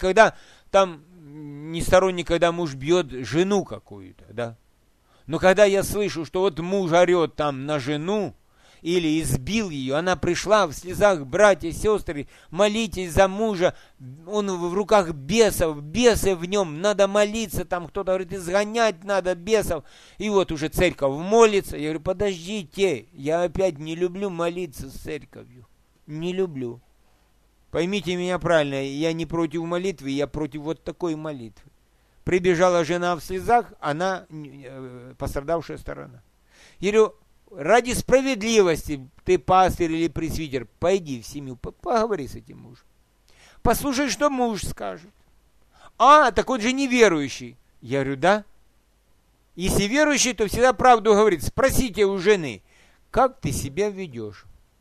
когда муж бьет жену какую-то, да. Но когда я слышу, что вот муж орет там на жену, или избил ее, она пришла в слезах: братья, сестры, молитесь за мужа, он в руках бесов, бесы в нем, надо молиться, там кто-то говорит, изгонять надо бесов, и вот уже церковь молится. Я говорю, подождите, я опять не люблю молиться с церковью, не люблю. Поймите меня правильно, я не против молитвы, я против вот такой молитвы. Прибежала жена в слезах, она пострадавшая сторона. Я говорю, ради справедливости, ты пастырь или пресвитер, пойди в семью, поговори с этим мужем. Послушай, что муж скажет. Так он же неверующий. Я говорю, да. Если верующий, то всегда правду говорит. Спросите у жены, как ты себя ведешь.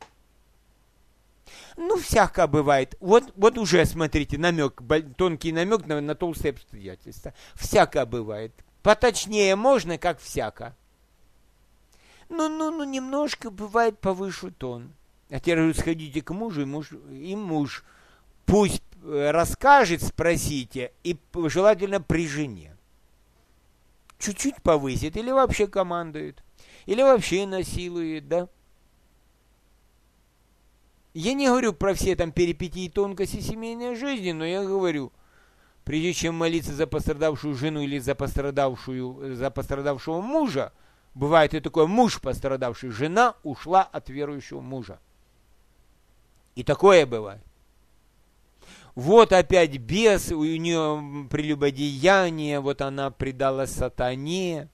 Ну, всяко бывает. Вот уже, смотрите, намек, тонкий намек на толстые обстоятельства. Всяко бывает. Поточнее можно, как всяко. Ну, немножко бывает повыше тон. А теперь говорю, сходите к мужу, и муж пусть расскажет, спросите, и желательно при жене. Чуть-чуть повысит, или вообще командует, или вообще насилует, да? Я не говорю про все там перипетии и тонкости семейной жизни, но я говорю, прежде чем молиться за пострадавшую жену или за пострадавшего мужа, бывает и такое, муж пострадавший, жена ушла от верующего мужа. И такое бывает. Вот опять бес, у нее прелюбодеяние, вот она предала сатане.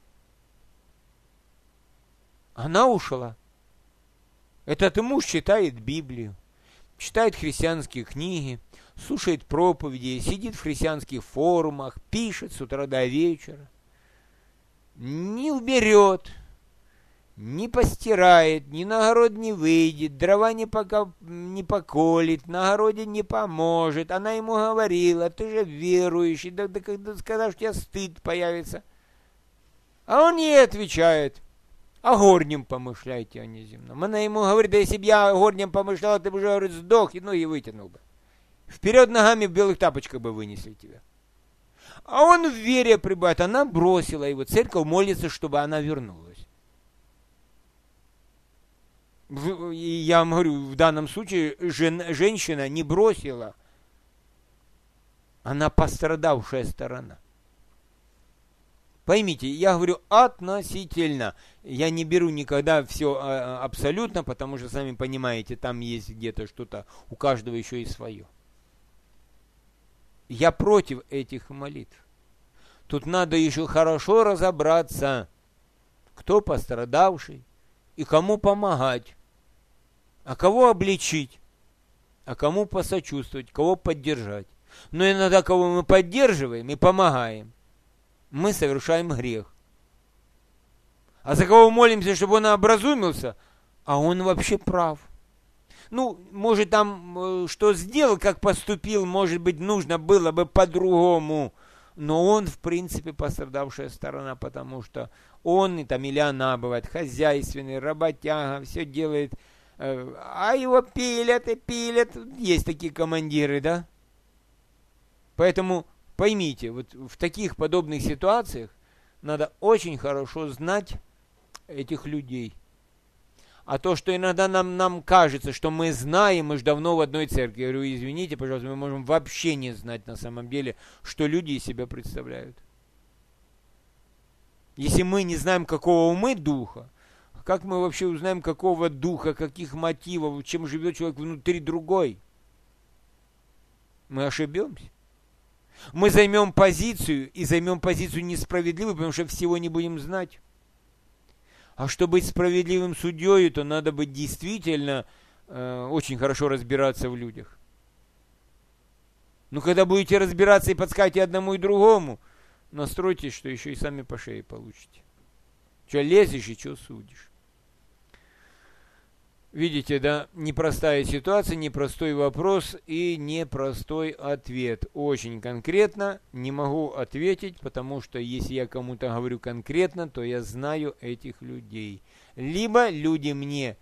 Она ушла. Этот муж читает Библию, читает христианские книги, слушает проповеди, сидит в христианских форумах, пишет с утра до вечера. Не уберет, не постирает, ни на огород не выйдет, дрова не поколет, на огороде не поможет. Она ему говорила, ты же верующий, да когда ж у тебя стыд появится. А он ей отвечает, о горнем помышляйте, а не земном. Она ему говорит, да если бы я о горнем помышляла, ты бы уже, говорит, сдох, и вытянул бы. Вперед ногами в белых тапочках бы вынесли тебя. А он в вере пребывает. Она бросила его. Церковь молится, чтобы она вернулась. И я вам говорю, в данном случае женщина не бросила. Она пострадавшая сторона. Поймите, я говорю относительно. Я не беру никогда все абсолютно, потому что, сами понимаете, там есть где-то что-то, у каждого еще и свое. Я против этих молитв. Тут надо еще хорошо разобраться, кто пострадавший и кому помогать, а кого обличить, а кому посочувствовать, кого поддержать. Но иногда, кого мы поддерживаем и помогаем, мы совершаем грех. А за кого молимся, чтобы он образумился, а он вообще прав. Ну, может, там что сделал, как поступил, может быть, нужно было бы по-другому. Но он, в принципе, пострадавшая сторона, потому что он или она бывает хозяйственный, работяга, все делает, а его пилят и пилят. Есть такие командиры, да? Поэтому поймите, вот в таких подобных ситуациях надо очень хорошо знать этих людей. А то, что иногда нам кажется, что мы знаем, мы же давно в одной церкви. Я говорю, извините, пожалуйста, мы можем вообще не знать на самом деле, что люди из себя представляют. Если мы не знаем, какого мы духа, как мы вообще узнаем, какого духа, каких мотивов, чем живет человек внутри другой? Мы ошибемся. Мы займем позицию, и займем позицию несправедливую, потому что всего не будем знать. А чтобы быть справедливым судьей, то надо быть действительно очень хорошо разбираться в людях. Но когда будете разбираться и подскажете одному и другому, настройтесь, что еще и сами по шее получите. Что лезешь и что судишь. Видите, да, непростая ситуация, непростой вопрос и непростой ответ. Очень конкретно не могу ответить, потому что если я кому-то говорю конкретно, то я знаю этих людей. Либо люди мне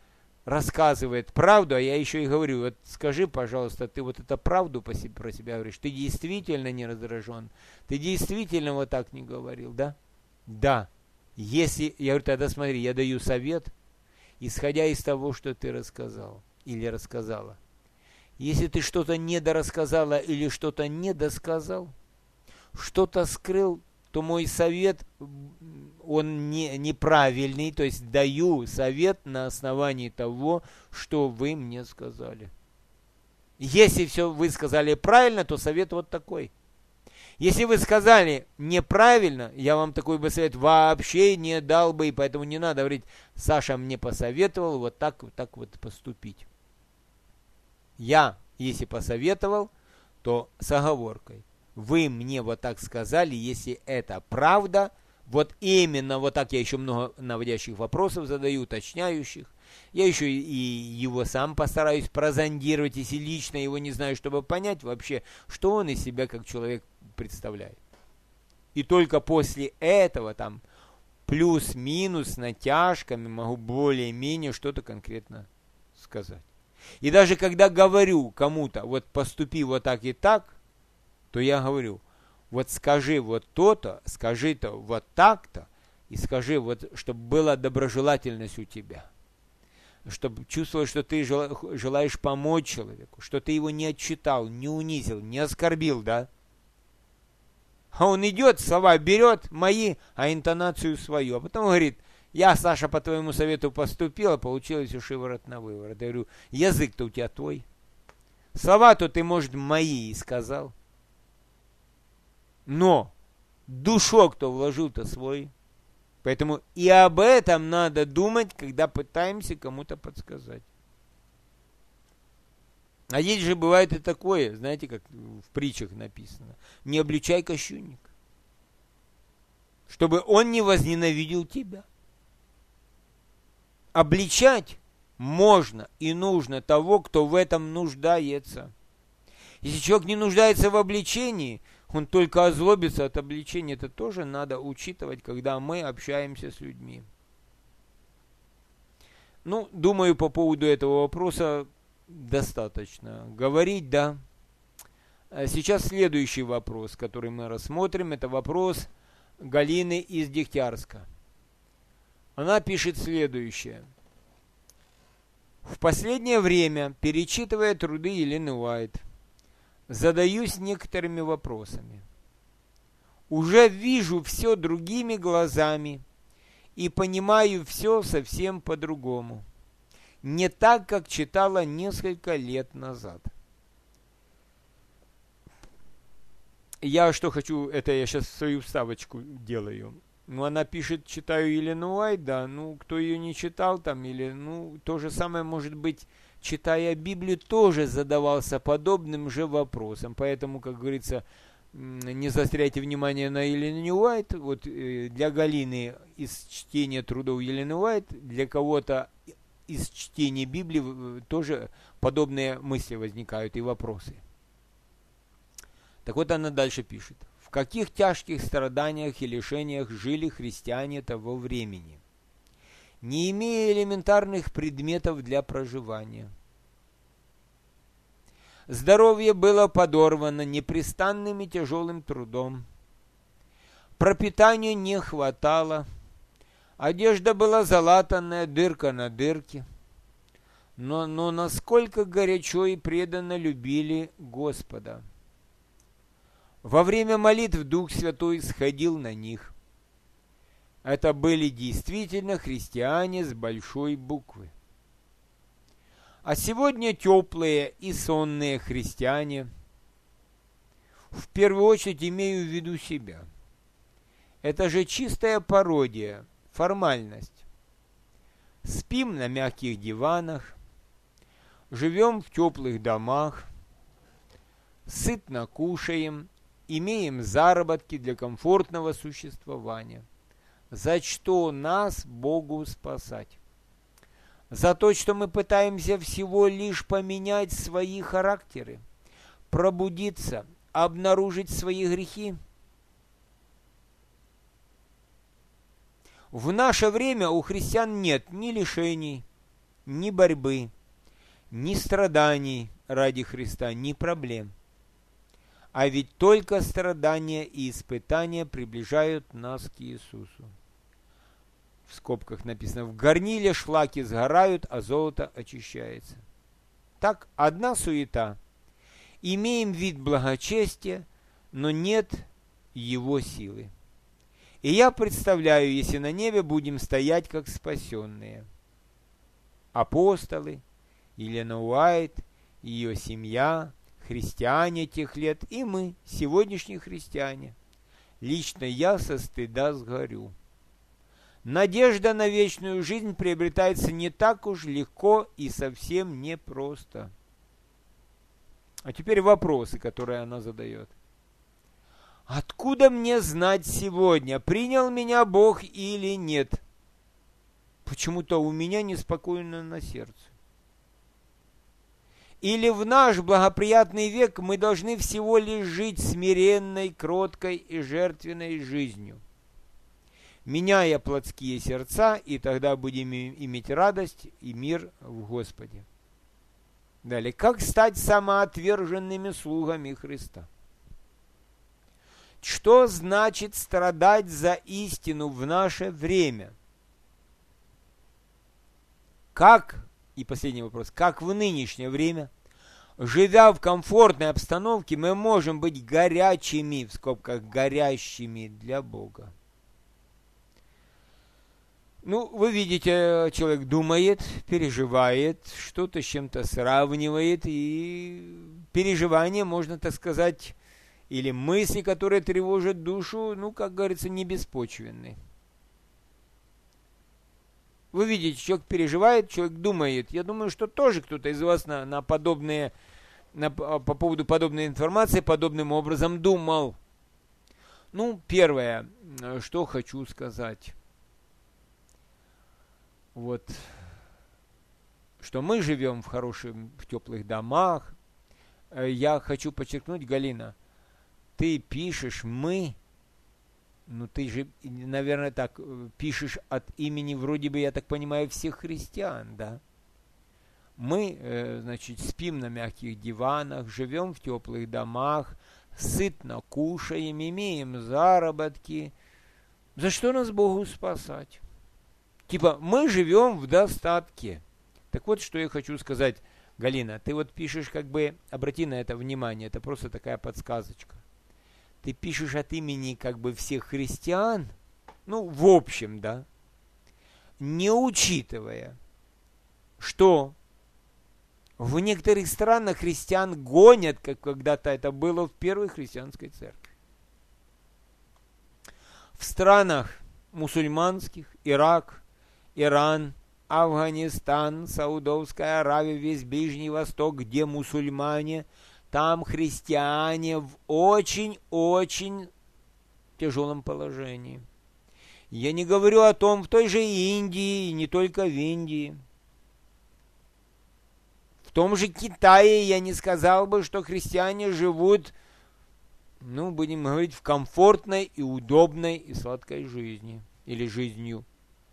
рассказывает правду, а я еще и говорю, вот скажи, пожалуйста, ты вот это правду про себя говоришь, ты действительно не раздражен, ты действительно вот так не говорил, да? Да. Если, я говорю, тогда смотри, я даю совет, исходя из того, что ты рассказал или рассказала. Если ты что-то недорассказала или что-то недосказал, что-то скрыл, то мой совет, он неправильный, то есть даю совет на основании того, что вы мне сказали. Если все вы сказали правильно, то совет вот такой. Если вы сказали неправильно, я вам такой бы совет вообще не дал бы, и поэтому не надо говорить, Саша мне посоветовал вот так вот поступить. Я, если посоветовал, то с оговоркой. Вы мне вот так сказали, если это правда, вот именно вот так я еще много наводящих вопросов задаю, уточняющих. Я еще и его сам постараюсь прозондировать, если лично его не знаю, чтобы понять вообще, что он из себя как человек представляет. И только после этого там плюс-минус с натяжками могу более-менее что-то конкретно сказать. И даже когда говорю кому-то, вот поступи вот так и так, то я говорю, вот скажи вот то-то, скажи-то вот так-то, и скажи, вот, чтобы была доброжелательность у тебя. Чтобы чувствовал, что ты желаешь помочь человеку, что ты его не отчитал, не унизил, не оскорбил, да? А он идет, слова берет мои, а интонацию свою. А потом говорит, я, Саша, по твоему совету поступил, а получилось ушиворот на выворот. Я говорю, язык-то у тебя твой. Слова-то ты, может, мои и сказал. Но душок-то вложил-то свой. Поэтому и об этом надо думать, когда пытаемся кому-то подсказать. А есть же бывает и такое, знаете, как в притчах написано. Не обличай кощунник, чтобы он не возненавидел тебя. Обличать можно и нужно того, кто в этом нуждается. Если человек не нуждается в обличении, он только озлобится от обличения. Это тоже надо учитывать, когда мы общаемся с людьми. Ну, думаю, по поводу этого вопроса достаточно говорить, да. Сейчас следующий вопрос, который мы рассмотрим, это вопрос Галины из Дегтярска. Она пишет следующее. В последнее время, перечитывая труды Елены Уайт, задаюсь некоторыми вопросами. Уже вижу все другими глазами и понимаю все совсем по-другому. Не так, как читала несколько лет назад. Я что хочу, это я сейчас свою вставочку делаю. Ну, она пишет, читаю Елену Уайт, да, ну, кто ее не читал там, или, ну, то же самое, может быть, читая Библию, тоже задавался подобным же вопросом. Поэтому, как говорится, не заостряйте внимание на Елене Уайт. Вот для Галины из чтения трудов Елены Уайт, для кого-то из чтения Библии тоже подобные мысли возникают и вопросы. Так вот она дальше пишет. В каких тяжких страданиях и лишениях жили христиане того времени, не имея элементарных предметов для проживания? Здоровье было подорвано непрестанным и тяжелым трудом. Пропитанию не хватало. Одежда была залатанная, дырка на дырке. Но насколько горячо и преданно любили Господа. Во время молитв Дух Святой сходил на них. Это были действительно христиане с большой буквы. А сегодня теплые и сонные христиане, в первую очередь имею в виду себя. Это же чистая пародия, формальность. Спим на мягких диванах, живем в теплых домах, сытно кушаем, имеем заработки для комфортного существования. За что нас Богу спасать? За то, что мы пытаемся всего лишь поменять свои характеры, пробудиться, обнаружить свои грехи? В наше время у христиан нет ни лишений, ни борьбы, ни страданий ради Христа, ни проблем. А ведь только страдания и испытания приближают нас к Иисусу. В скобках написано: в горниле шлаки сгорают, а золото очищается. Так, одна суета. Имеем вид благочестия, но нет его силы. И я представляю, если на небе будем стоять как спасенные. Апостолы, Елена Уайт, ее семья, христиане тех лет, и мы, сегодняшние христиане. Лично я со стыда сгорю. Надежда на вечную жизнь приобретается не так уж легко и совсем непросто. А теперь вопросы, которые она задает. Откуда мне знать сегодня, принял меня Бог или нет? Почему-то у меня неспокойно на сердце. Или в наш благоприятный век мы должны всего лишь жить смиренной, кроткой и жертвенной жизнью, меняя плотские сердца, и тогда будем иметь радость и мир в Господе. Далее. Как стать самоотверженными слугами Христа? Что значит страдать за истину в наше время? Как, и последний вопрос, как в нынешнее время, живя в комфортной обстановке, мы можем быть горячими, в скобках горящими для Бога? Ну, вы видите, человек думает, переживает, что-то с чем-то сравнивает, и переживания, можно так сказать, или мысли, которые тревожат душу, ну, как говорится, не беспочвенны. Вы видите, человек переживает, человек думает. Я думаю, что тоже кто-то из вас на подобные, по поводу подобной информации подобным образом думал. Ну, первое, что хочу сказать. Вот, что мы живем в хороших, в теплых домах. Я хочу подчеркнуть, Галина, ты пишешь «мы», ну ты же, наверное, так пишешь от имени, вроде бы, я так понимаю, всех христиан, да? Мы, значит, спим на мягких диванах, живем в теплых домах, сытно кушаем, имеем заработки. За что нас Богу спасать? Типа, мы живем в достатке. Так вот, что я хочу сказать, Галина, ты вот пишешь, как бы, обрати на это внимание, это просто такая подсказочка. Ты пишешь от имени, как бы, всех христиан, ну, в общем, да, не учитывая, что в некоторых странах христиан гонят, как когда-то это было в первой христианской церкви. В странах мусульманских, Ирак, Иран, Афганистан, Саудовская Аравия, весь Ближний Восток, где мусульмане, там христиане в очень-очень тяжелом положении. Я не говорю о том, в той же Индии, и не только в Индии. В том же Китае я не сказал бы, что христиане живут, ну, будем говорить, в комфортной и удобной и сладкой жизни. Или жизнью.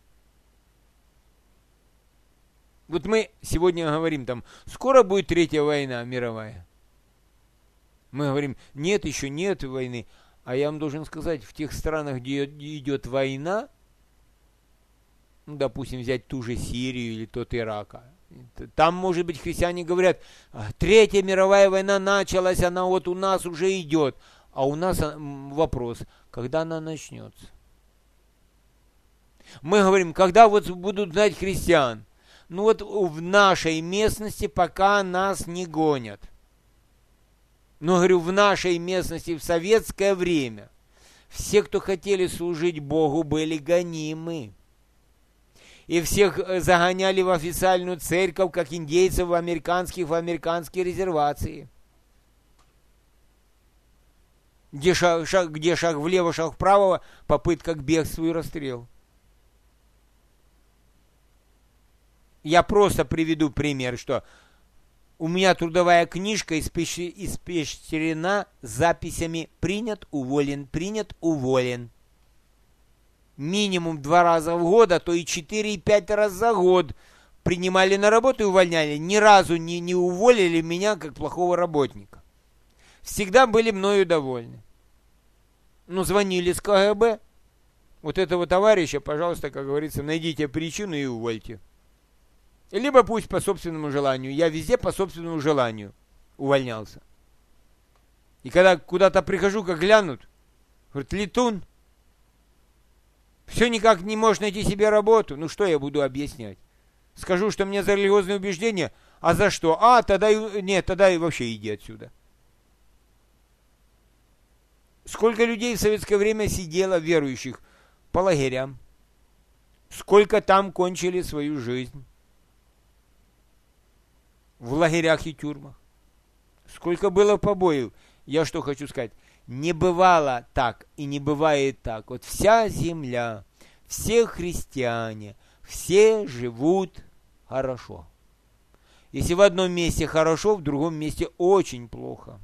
Вот мы сегодня говорим там, скоро будет Третья война мировая. Мы говорим, нет, еще нет войны. А я вам должен сказать, в тех странах, где идет война, ну, допустим, взять ту же Сирию или тот Ирак, там, может быть, христиане говорят, Третья мировая война началась, она вот у нас уже идет. А у нас вопрос, когда она начнется? Мы говорим, когда вот будут знать христиан? Ну вот в нашей местности пока нас не гонят. Но, говорю, в нашей местности в советское время все, кто хотели служить Богу, были гонимы. И всех загоняли в официальную церковь, как индейцев в американские резервации. Где шаг влево, шаг вправо, попытка к бегству и расстрел. Я просто приведу пример, что у меня трудовая книжка испещрена записями «принят, уволен, принят, уволен». Минимум 2 раза в год, а то и 4 и 5 раз за год принимали на работу и увольняли, ни разу не уволили меня как плохого работника. Всегда были мною довольны. Ну, звонили с КГБ. Вот этого товарища, пожалуйста, как говорится, найдите причину и увольте. Либо пусть по собственному желанию. Я везде по собственному желанию увольнялся. И когда куда-то прихожу, как глянут, говорят, летун, все никак не можешь найти себе работу. Ну, что я буду объяснять? Скажу, что мне за религиозные убеждения, а за что? Тогда и вообще иди отсюда. Сколько людей в советское время сидело, верующих, по лагерям? Сколько там кончили свою жизнь? В лагерях и тюрьмах. Сколько было побоев? Я что хочу сказать? Не бывало так и не бывает так. Вот вся земля, все христиане, все живут хорошо. Если в одном месте хорошо, в другом месте очень плохо.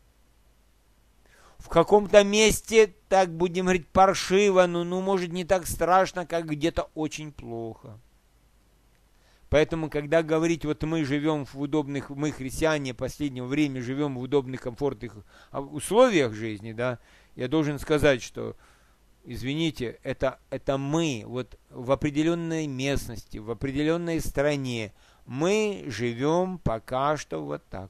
В каком-то месте, так будем говорить, паршиво, может не так страшно, как где-то очень плохо. Поэтому, когда говорить, вот мы живем в удобных, мы, христиане, последнего времени живем в удобных, комфортных условиях жизни, да, я должен сказать, что, извините, это мы, вот в определенной местности, в определенной стране, мы живем пока что вот так.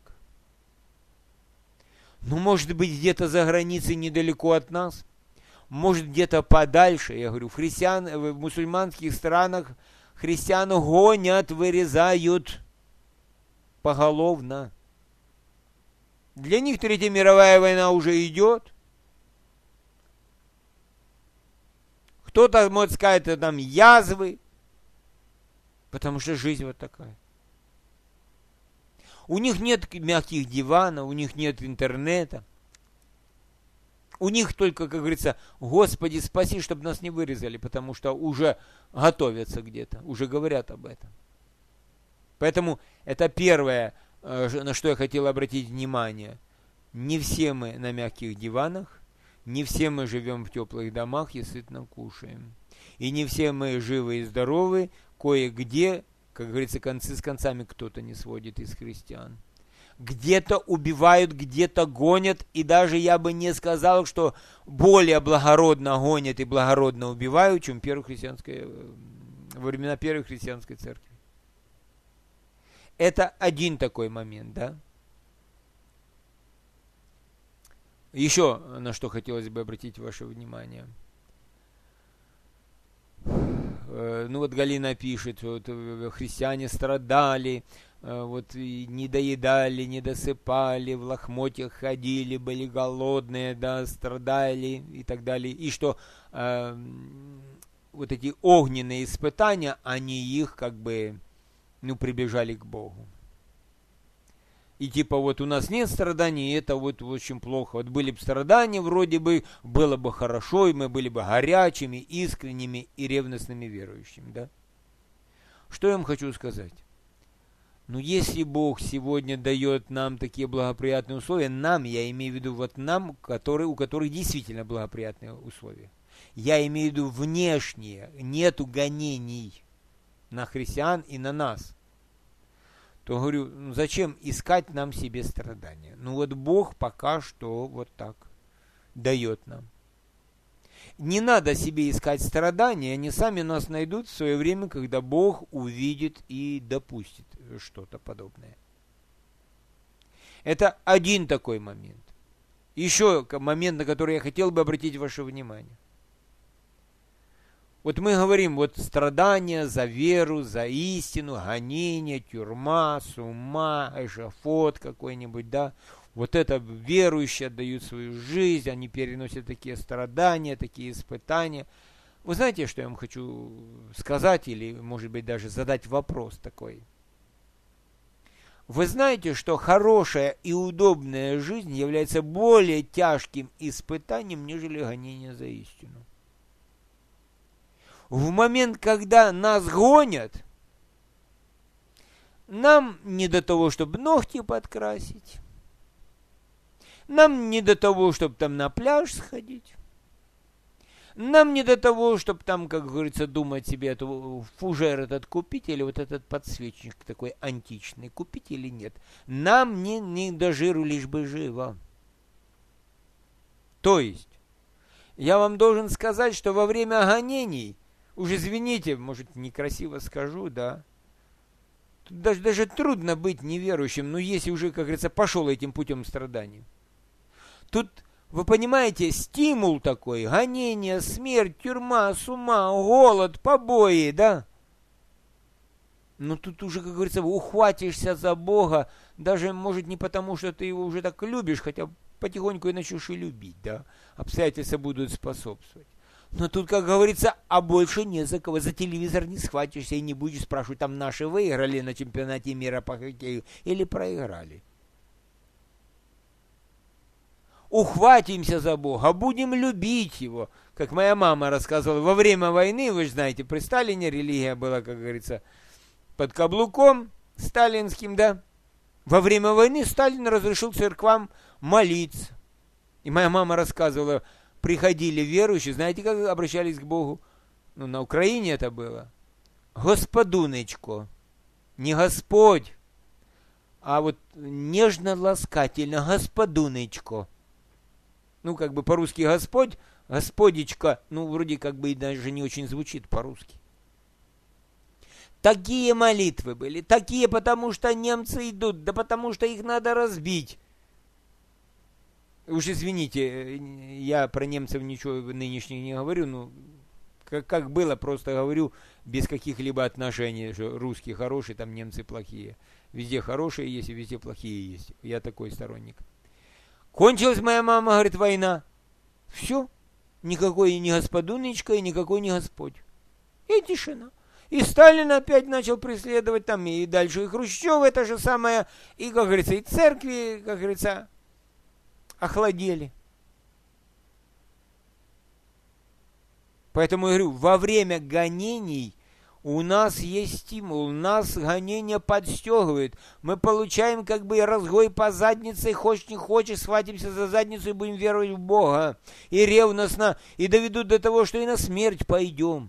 Ну, может быть, где-то за границей недалеко от нас, может, где-то подальше, я говорю, в мусульманских странах христиан гонят, вырезают поголовно. Для них Третья мировая война уже идет. Кто-то может сказать, это там язвы, потому что жизнь вот такая. У них нет мягких диванов, у них нет интернета. У них только, как говорится, Господи, спаси, чтобы нас не вырезали, потому что уже готовятся где-то, уже говорят об этом. Поэтому это первое, на что я хотел обратить внимание. Не все мы на мягких диванах, не все мы живем в теплых домах и сытно кушаем. И не все мы живы и здоровы, кое-где, как говорится, концы с концами кто-то не сводит из христиан. Где-то убивают, где-то гонят, и даже я бы не сказал, что более благородно гонят и благородно убивают, чем во времена первой христианской церкви. Это один такой момент, да? Еще на что хотелось бы обратить ваше внимание. Ну вот Галина пишет, вот христиане страдали, вот не доедали, не досыпали, в лохмотьях ходили, были голодные, да, страдали и так далее. И что вот эти огненные испытания, они их как бы, прибежали к Богу. И типа вот у нас нет страданий, и это вот очень плохо. Вот были бы страдания, вроде бы было бы хорошо, и мы были бы горячими, искренними и ревностными верующими, да? Что я вам хочу сказать? Если Бог сегодня дает нам такие благоприятные условия, нам, я имею в виду вот нам, у которых действительно благоприятные условия. Я имею в виду внешние, нету гонений на христиан и на нас. То говорю, зачем искать нам себе страдания? Вот Бог пока что вот так дает нам. Не надо себе искать страдания, они сами нас найдут в свое время, когда Бог увидит и допустит что-то подобное. Это один такой момент. Еще момент, на который я хотел бы обратить ваше внимание. Вот мы говорим, вот страдания за веру, за истину, гонение, тюрьма, сума, эшафот какой-нибудь, да. Вот это верующие отдают свою жизнь, они переносят такие страдания, такие испытания. Вы знаете, что я вам хочу сказать, или, может быть, даже задать вопрос такой? Вы знаете, что хорошая и удобная жизнь является более тяжким испытанием, нежели гонение за истину? В момент, когда нас гонят, нам не до того, чтобы ногти подкрасить, нам не до того, чтобы там на пляж сходить, Нам не до того, чтобы там, как говорится, думать себе, эту фужер этот купить или вот этот подсвечник такой античный купить или нет. Нам не до жиру, лишь бы живо. То есть, я вам должен сказать, что во время гонений, уж извините, может, некрасиво скажу, да, тут даже трудно быть неверующим, но если уже, как говорится, пошел этим путем страданий. Тут, вы понимаете, стимул такой, гонение, смерть, тюрьма, сума, голод, побои, да? Но тут уже, как говорится, ухватишься за Бога, даже, может, не потому, что ты его уже так любишь, хотя потихоньку и начнешь и любить, да? Обстоятельства будут способствовать. Но тут, как говорится, а больше не за кого. За телевизор не схватишься и не будешь спрашивать, там наши выиграли на чемпионате мира по хоккею или проиграли. Ухватимся за Бога, будем любить Его. Как моя мама рассказывала, во время войны, вы же знаете, при Сталине религия была, как говорится, под каблуком сталинским, да. Во время войны Сталин разрешил церквам молиться. И моя мама рассказывала, приходили верующие, знаете, как обращались к Богу? Ну, на Украине это было. Господунечко. Не Господь, а вот нежно-ласкательно, Господунечко. Ну, как бы по-русски Господь, Господичка, ну, вроде как бы и даже не очень звучит по-русски. Такие молитвы были, такие, потому что немцы идут, да потому что их надо разбить. Уж извините, я про немцев ничего нынешних не говорю, ну, как было, просто говорю, без каких-либо отношений, что русские хорошие, там немцы плохие. Везде хорошие есть и везде плохие есть. Я такой сторонник. Кончилась моя мама, говорит, война. Все. Никакой не господунечка и никакой не Господь. И тишина. И Сталин опять начал преследовать там, и дальше и Хрущев это же самое, и, как говорится, и церкви, как говорится, охладели. Поэтому я говорю, во время гонений у нас есть стимул, нас гонение подстегивает. Мы получаем как бы разгой по заднице, хочешь не хочешь, схватимся за задницу и будем веровать в Бога. И ревностно, и доведут до того, что и на смерть пойдем.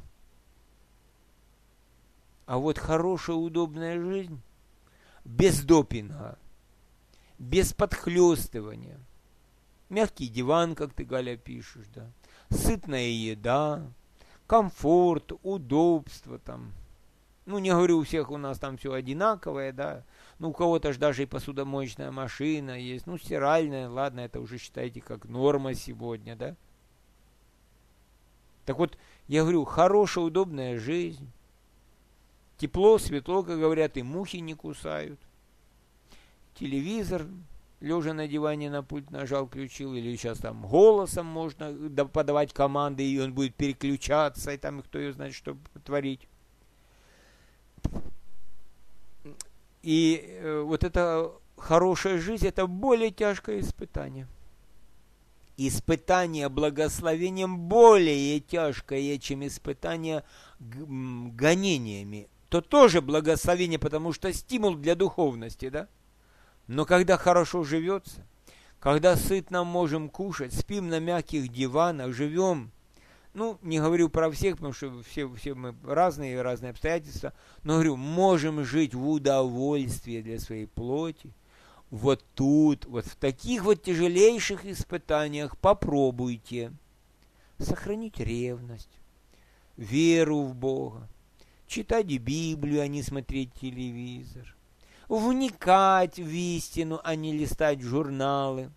А вот хорошая, удобная жизнь, без допинга, без подхлестывания. Мягкий диван, как ты, Галя, пишешь, да. Сытная еда, комфорт, удобство там. Ну, не говорю, у всех у нас там все одинаковое, да. Ну, у кого-то же даже и посудомоечная машина есть. Ну, стиральная, ладно, это уже считайте как норма сегодня, да. Так вот, я говорю, хорошая, удобная жизнь. Тепло, светло, как говорят, и мухи не кусают. Телевизор, лежа на диване на пульт нажал, включил, или сейчас там голосом можно подавать команды, и он будет переключаться, и там кто ее знает, что творить. И вот эта хорошая жизнь, это более тяжкое испытание. Испытание благословением более тяжкое, чем испытание гонениями. То тоже благословение, потому что стимул для духовности, да? Но когда хорошо живется, когда сытно можем кушать, спим на мягких диванах, живем, ну, не говорю про всех, потому что все мы разные обстоятельства, но говорю, можем жить в удовольствии для своей плоти. Вот тут, вот в таких вот тяжелейших испытаниях попробуйте сохранить ревность, веру в Бога, читать Библию, а не смотреть телевизор, вникать в истину, а не листать журналы.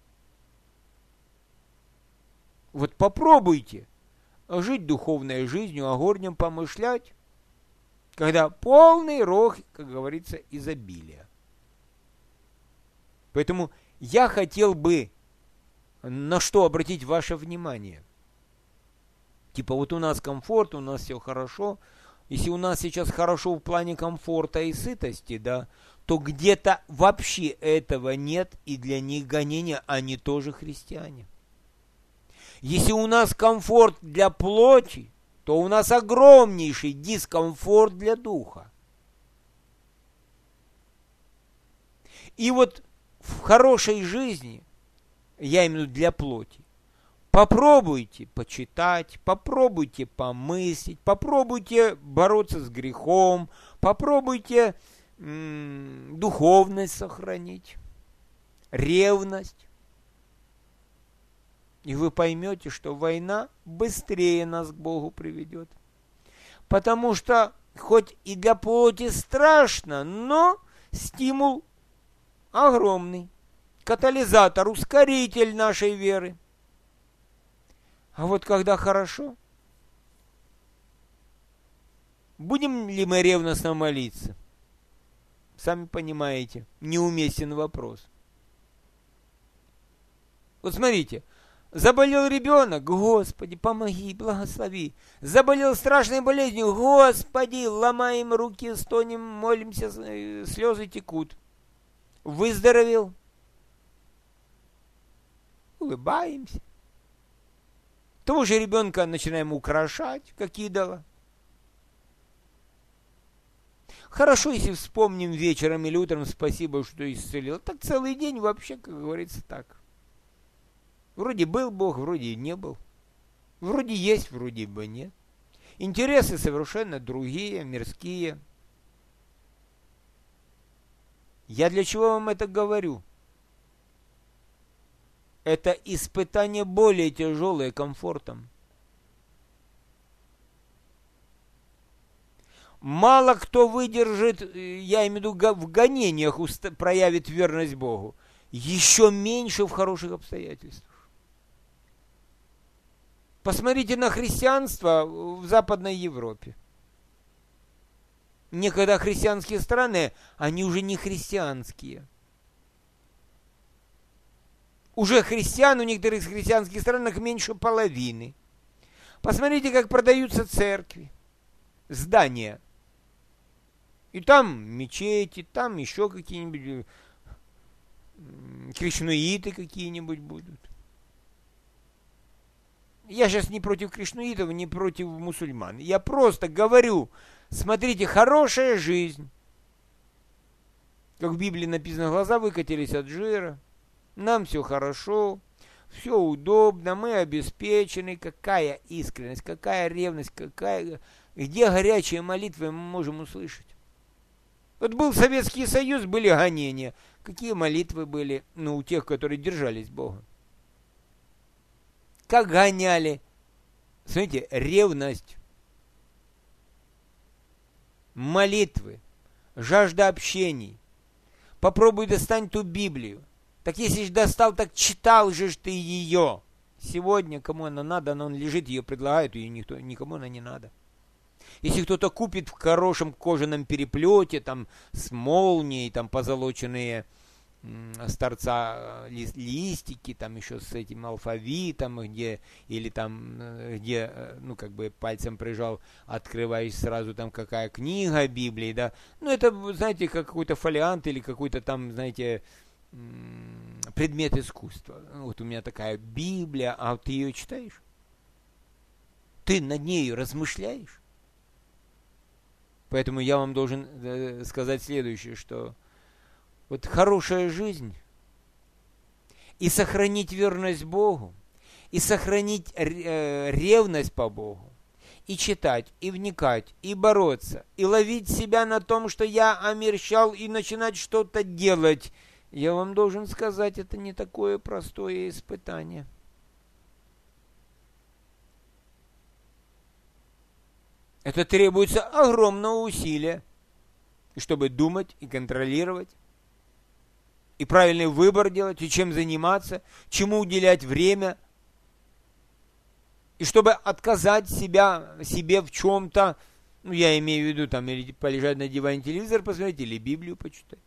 Вот попробуйте жить духовной жизнью, о горнем помышлять, когда полный рог, как говорится, изобилия. Поэтому я хотел бы на что обратить ваше внимание. Типа вот у нас комфорт, у нас все хорошо. Если у нас сейчас хорошо в плане комфорта и сытости, да, то где-то вообще этого нет, и для них гонения, они тоже христиане. Если у нас комфорт для плоти, то у нас огромнейший дискомфорт для духа. И вот в хорошей жизни, я имею в виду для плоти, Попробуйте почитать, попробуйте помыслить, попробуйте бороться с грехом, попробуйте духовность сохранить, ревность. И вы поймете, что война быстрее нас к Богу приведет. Потому что хоть и для плоти страшно, но стимул огромный. Катализатор, ускоритель нашей веры. А вот когда хорошо, будем ли мы ревностно молиться? Сами понимаете, неуместен вопрос. Вот смотрите, заболел ребенок, Господи, помоги, благослови. Заболел страшной болезнью, Господи, ломаем руки, стонем, молимся, слезы текут. Выздоровел, улыбаемся. Того же ребенка начинаем украшать, как идола. Хорошо, если вспомним вечером или утром спасибо, что исцелил. Так целый день вообще, как говорится, так. Вроде был Бог, вроде и не был. Вроде есть, вроде бы нет. Интересы совершенно другие, мирские. Я для чего вам это говорю? Это испытание более тяжелое комфортом. Мало кто выдержит, я имею в виду в гонениях, проявит верность Богу. Еще меньше в хороших обстоятельствах. Посмотрите на христианство в Западной Европе. Некогда христианские страны, они уже не христианские. Уже христиан в некоторых христианских странах меньше половины. Посмотрите, как продаются церкви, здания. И там мечети, там еще какие-нибудь кришнаиты какие-нибудь будут. Я сейчас не против кришнаитов, не против мусульман. Я просто говорю, смотрите, хорошая жизнь. Как в Библии написано, глаза выкатились от жира. Нам все хорошо, все удобно, мы обеспечены. Какая искренность, какая ревность, где горячие молитвы мы можем услышать? Вот был Советский Союз, были гонения. Какие молитвы были, у тех, которые держались Бога? Как гоняли? Смотрите, ревность, молитвы, жажда общений. Попробуй достань ту Библию. Так если же достал, так читал же ты ее. Сегодня кому она надо, она лежит, ее предлагают, и никому она не надо. Если кто-то купит в хорошем кожаном переплете, там с молнией, там позолоченные с торца листики, там еще с этим алфавитом, где пальцем прижал, открываешь сразу там какая книга Библии, да. Это, знаете, как какой-то фолиант или какой-то там, знаете, предмет искусства. Вот у меня такая Библия, а ты ее читаешь? Ты над нею размышляешь? Поэтому я вам должен сказать следующее, что вот хорошая жизнь и сохранить верность Богу, и сохранить ревность по Богу, и читать, и вникать, и бороться, и ловить себя на том, что я омерщал, и начинать что-то делать, я вам должен сказать, это не такое простое испытание. Это требуется огромного усилия, чтобы думать и контролировать, и правильный выбор делать, и чем заниматься, чему уделять время, и чтобы отказать себе в чем-то, я имею в виду, там, или полежать на диване, телевизор посмотреть, или Библию почитать.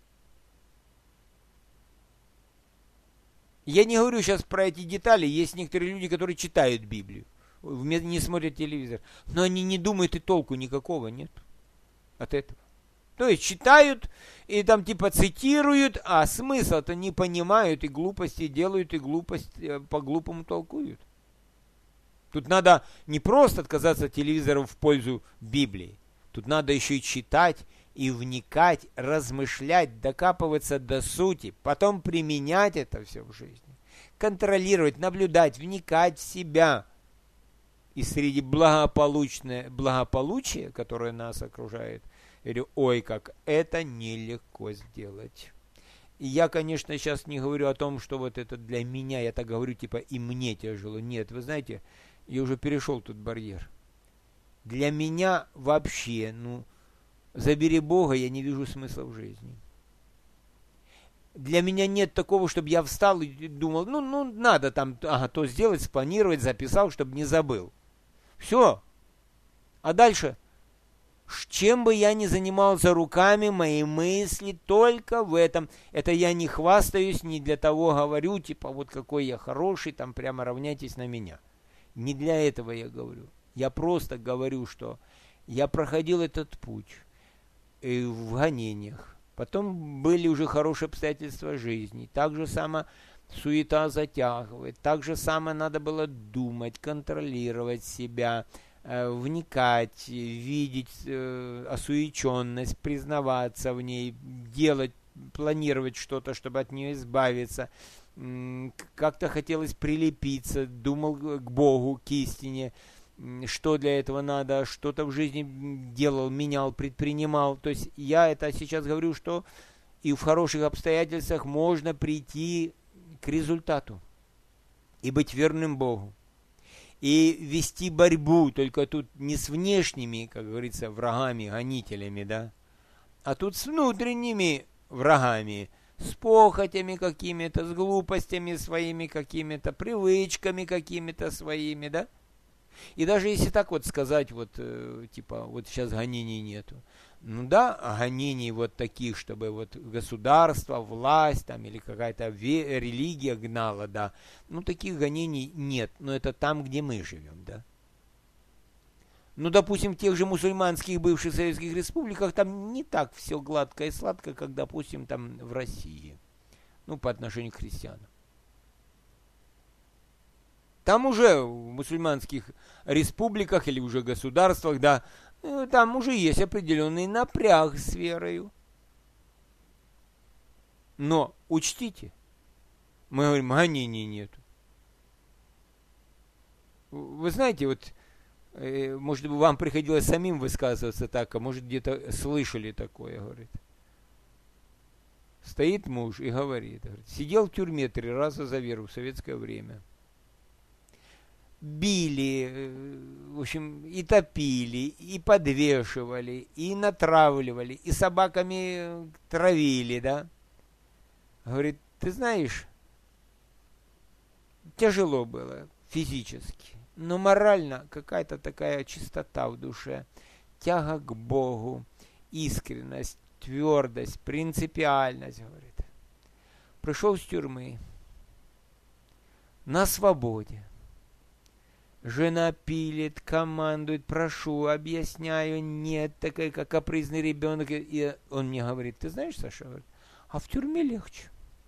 Я не говорю сейчас про эти детали, есть некоторые люди, которые читают Библию, не смотрят телевизор, но они не думают, и толку никакого нет от этого. То есть читают и там типа цитируют, а смысл-то не понимают, и глупости делают, и глупость по-глупому толкуют. Тут надо не просто отказаться от телевизора в пользу Библии. Тут надо еще и читать, и вникать, размышлять, докапываться до сути, потом применять это все в жизни. контролировать, наблюдать, вникать в себя. И среди благополучия, которое нас окружает, я говорю, ой, как это нелегко сделать. И я, конечно, сейчас не говорю о том, что вот это для меня, я так говорю, типа, и мне тяжело. Нет, вы знаете, я уже перешел тут барьер. Для меня вообще, забери Бога, я не вижу смысла в жизни. Для меня нет такого, чтобы я встал и думал, надо там, то сделать, спланировать, записал, чтобы не забыл. Все. А дальше? Чем бы я ни занимался руками, мои мысли только в этом. Это я не хвастаюсь, не для того говорю, типа, вот какой я хороший, там прямо равняйтесь на меня. Не для этого я говорю. Я просто говорю, что я проходил этот путь в гонениях. Потом были уже хорошие обстоятельства жизни. Так же само суета затягивает. Так же само надо было думать, контролировать себя, вникать, видеть осуетенность, признаваться в ней, делать, планировать что-то, чтобы от нее избавиться. Как-то хотелось прилепиться, думал к Богу, к истине, что для этого надо, что-то в жизни делал, менял, предпринимал. То есть я это сейчас говорю, что и в хороших обстоятельствах можно прийти к результату и быть верным Богу. И вести борьбу, только тут не с внешними, как говорится, врагами, гонителями, да, а тут с внутренними врагами, с похотями какими-то, с глупостями своими какими-то, привычками какими-то своими, да. И даже если так вот сказать, вот типа, вот сейчас гонений нету. Гонений вот таких, чтобы вот государство, власть там или какая-то религия гнала, да. Таких гонений нет, но это там, где мы живем, да. Допустим, в тех же мусульманских бывших советских республиках там не так все гладко и сладко, как, допустим, там в России. По отношению к христианам. Там уже в мусульманских республиках или уже государствах, да, там уже есть определенный напряг с верою. Но учтите, мы говорим, гонений нету. Вы знаете, вот, может быть, вам приходилось самим высказываться так, а может, где-то слышали такое, говорит. Стоит муж и говорит, сидел в тюрьме 3 раза за веру в советское время. Били, в общем, и топили, и подвешивали, и натравливали, и собаками травили, да. Говорит, ты знаешь, тяжело было физически, но морально какая-то такая чистота в душе, тяга к Богу, искренность, твердость, принципиальность, говорит. Пришел с тюрьмы, на свободе. Жена пилит, командует, прошу, объясняю, нет, такая, как капризный ребенок. И он мне говорит, ты знаешь, Саша, говорит, а в тюрьме легче.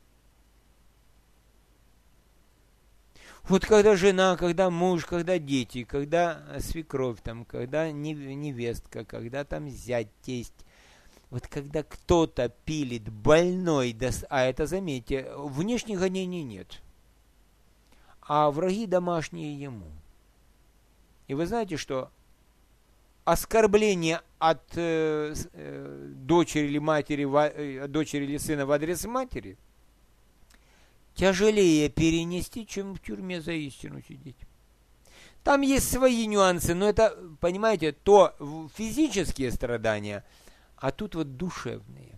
Вот когда жена, когда муж, когда дети, когда свекровь, там, когда невестка, когда там зять, тесть, вот когда кто-то пилит больной, а это, заметьте, внешних гонений нет, а враги домашние ему. И вы знаете, что оскорбление от дочери или матери, дочери или сына в адрес матери тяжелее перенести, чем в тюрьме за истину сидеть. Там есть свои нюансы, но это, понимаете, то физические страдания, а тут вот душевные.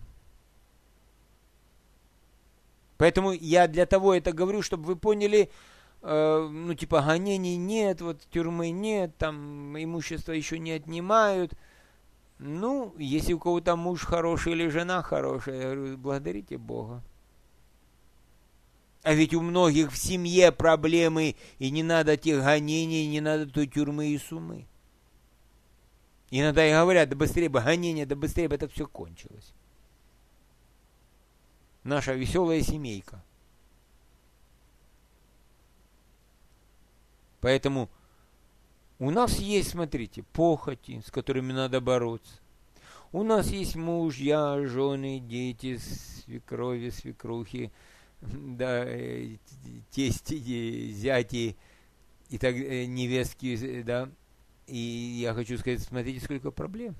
Поэтому я для того это говорю, чтобы вы поняли, гонений нет, вот тюрьмы нет, там имущество еще не отнимают. Если у кого-то муж хороший или жена хорошая, я говорю, благодарите Бога. А ведь у многих в семье проблемы, и не надо тех гонений, не надо той тюрьмы и сумы. Иногда и говорят, да быстрее бы гонения, да быстрее бы это все кончилось. Наша веселая семейка. Поэтому у нас есть, смотрите, похоти, с которыми надо бороться. У нас есть мужья, жены, дети, свекрови, свекрухи, да, тести, зяти и так невестки, да. И я хочу сказать, смотрите, сколько проблем.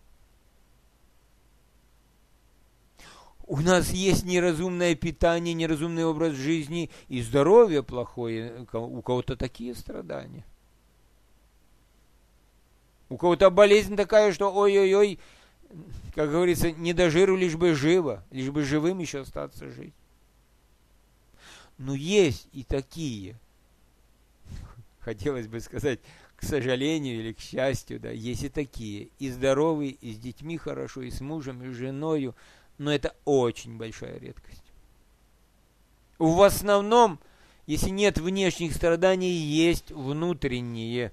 У нас есть неразумное питание, неразумный образ жизни и здоровье плохое. У кого-то такие страдания. У кого-то болезнь такая, что ой-ой-ой, как говорится, не до жиру, лишь бы живо, лишь бы живым еще остаться жить. Но есть и такие, хотелось бы сказать, к сожалению или к счастью, да, есть и такие, и здоровые, и с детьми хорошо, и с мужем, и с женою, но это очень большая редкость. В основном, если нет внешних страданий, есть внутренние.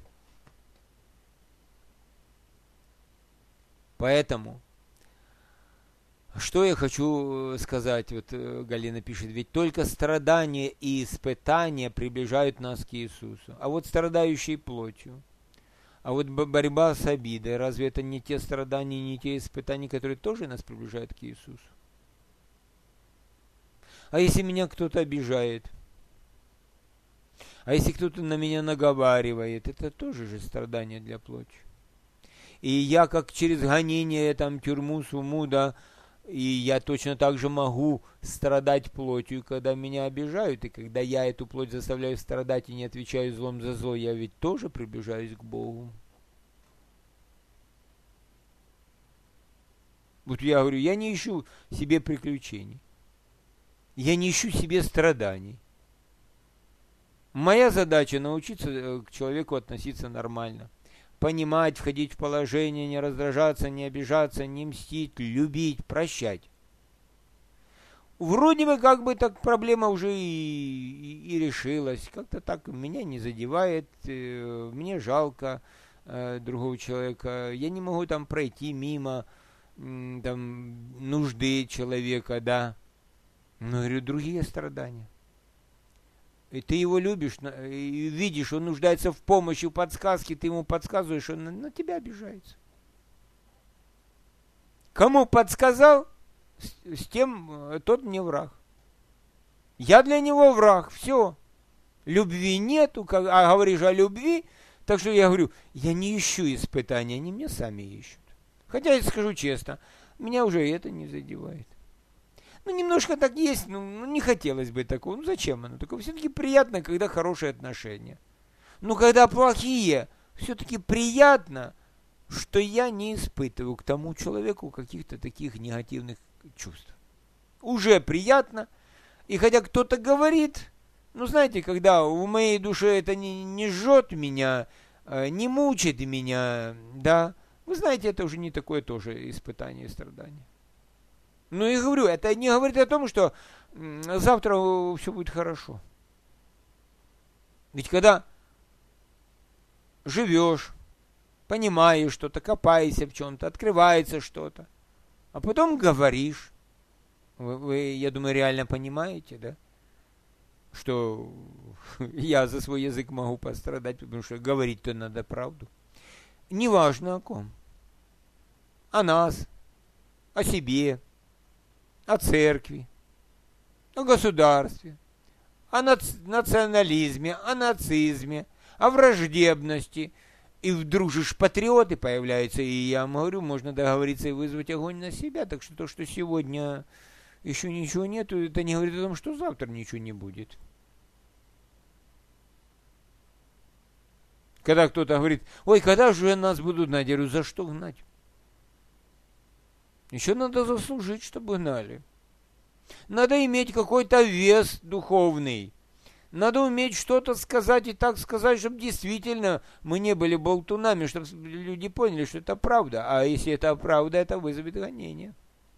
Поэтому, что я хочу сказать, вот Галина пишет, ведь только страдания и испытания приближают нас к Иисусу. А вот страдающие плотью, а вот борьба с обидой, разве это не те страдания, не те испытания, которые тоже нас приближают к Иисусу? А если меня кто-то обижает? А если кто-то на меня наговаривает? Это тоже же страдание для плоти. И я как через гонение, там, тюрьму, сумму, да, и я точно так же могу страдать плотью, когда меня обижают, и когда я эту плоть заставляю страдать и не отвечаю злом за зло, я ведь тоже приближаюсь к Богу. Вот я говорю, я не ищу себе приключений. Я не ищу себе страданий. Моя задача научиться к человеку относиться нормально. Понимать, входить в положение, не раздражаться, не обижаться, не мстить, любить, прощать. Вроде бы как бы так проблема уже и решилась. Как-то так меня не задевает, мне жалко другого человека. Я не могу там пройти мимо там, нужды человека, да. Но, говорю, другие страдания. И ты его любишь, и видишь, он нуждается в помощи, в подсказке, ты ему подсказываешь, он на тебя обижается. Кому подсказал, с тем тот мне враг. Я для него враг, все. Любви нету, а говоришь о любви, так что я говорю, я не ищу испытания, они меня сами ищут. Хотя, я скажу честно, меня уже это не задевает. Ну, немножко так есть, ну, не хотелось бы такого. Ну, зачем оно такое? Все-таки приятно, когда хорошие отношения. Но когда плохие, все-таки приятно, что я не испытываю к тому человеку каких-то таких негативных чувств. Уже приятно. И хотя кто-то говорит, ну, знаете, когда в моей душе это не жжет меня, не мучит меня, да, вы знаете, это уже не такое тоже испытание и страдание. Ну и говорю, это не говорит о том, что завтра все будет хорошо. Ведь когда живешь, понимаешь что-то, копаешься в чем-то, открывается что-то, а потом говоришь, вы, я думаю, реально понимаете, да, что я за свой язык могу пострадать, потому что говорить-то надо правду. Неважно о ком. О нас, о себе, о церкви, о государстве, о национализме, о нацизме, о враждебности. И вдруг же патриоты появляются, и я говорю, можно договориться и вызвать огонь на себя. Так что то, что сегодня еще ничего нету, это не говорит о том, что завтра ничего не будет. Когда кто-то говорит, ой, когда же нас будут гнать? Я говорю, за что гнать? Еще надо заслужить, чтобы гнали. Надо иметь какой-то вес духовный. Надо уметь что-то сказать и так сказать, чтобы действительно мы не были болтунами, чтобы люди поняли, что это правда. А если это правда, это вызовет гонение.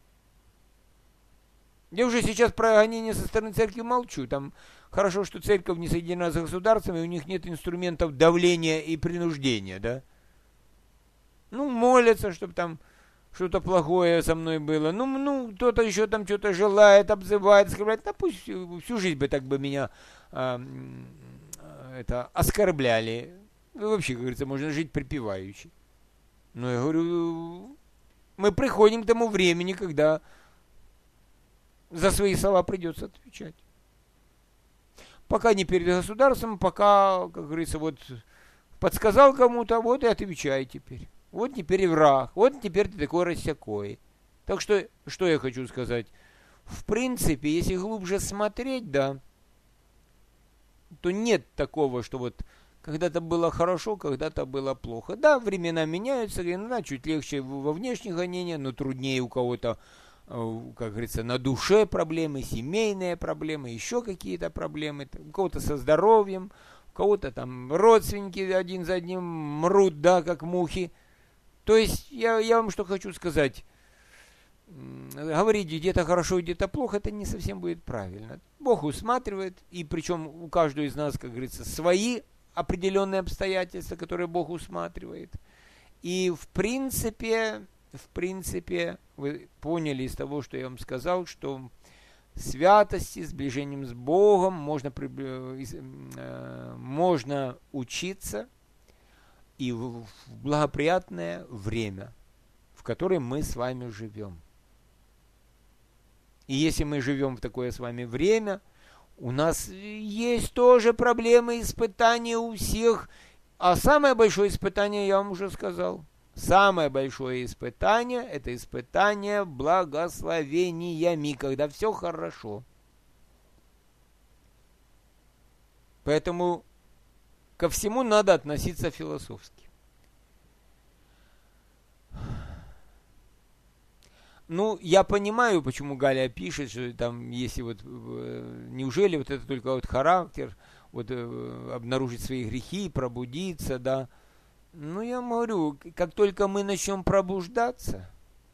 Я уже сейчас про гонение со стороны церкви молчу. Там хорошо, что церковь не соединена с государством, и у них нет инструментов давления и принуждения, да? Ну, молятся, чтобы там что-то плохое со мной было. Ну, кто-то еще там что-то желает, обзывает, скрывает. Да пусть всю жизнь бы так бы меня оскорбляли. Вообще, как говорится, можно жить припеваючи. Но я говорю, мы приходим к тому времени, когда за свои слова придется отвечать. Пока не перед государством, пока, как говорится, вот подсказал кому-то, вот и отвечай теперь. Вот теперь и враг, вот теперь ты такой рассякой. Так что я хочу сказать? В принципе, если глубже смотреть, да, то нет такого, что вот когда-то было хорошо, когда-то было плохо. Да, времена меняются, иногда чуть легче во внешних гонениях, но труднее у кого-то, как говорится, на душе проблемы, семейные проблемы, еще какие-то проблемы, у кого-то со здоровьем, у кого-то там родственники один за одним мрут, да, как мухи. То есть я вам что хочу сказать. Говорить где-то хорошо, где-то плохо, это не совсем будет правильно. Бог усматривает, и причем у каждого из нас, как говорится, свои определенные обстоятельства, которые Бог усматривает. И в принципе, вы поняли из того, что я вам сказал, что святости, сближением с Богом можно учиться и в благоприятное время, в которое мы с вами живем. И если мы живем в такое с вами время, у нас есть тоже проблемы, испытания у всех. А самое большое испытание, я вам уже сказал, самое большое испытание, это испытание благословениями, когда все хорошо. Поэтому ко всему надо относиться философски. Ну, я понимаю, почему Галя пишет, что там, если вот, неужели вот это только вот характер, вот обнаружить свои грехи, пробудиться, да. Ну, я говорю, как только мы начнем пробуждаться,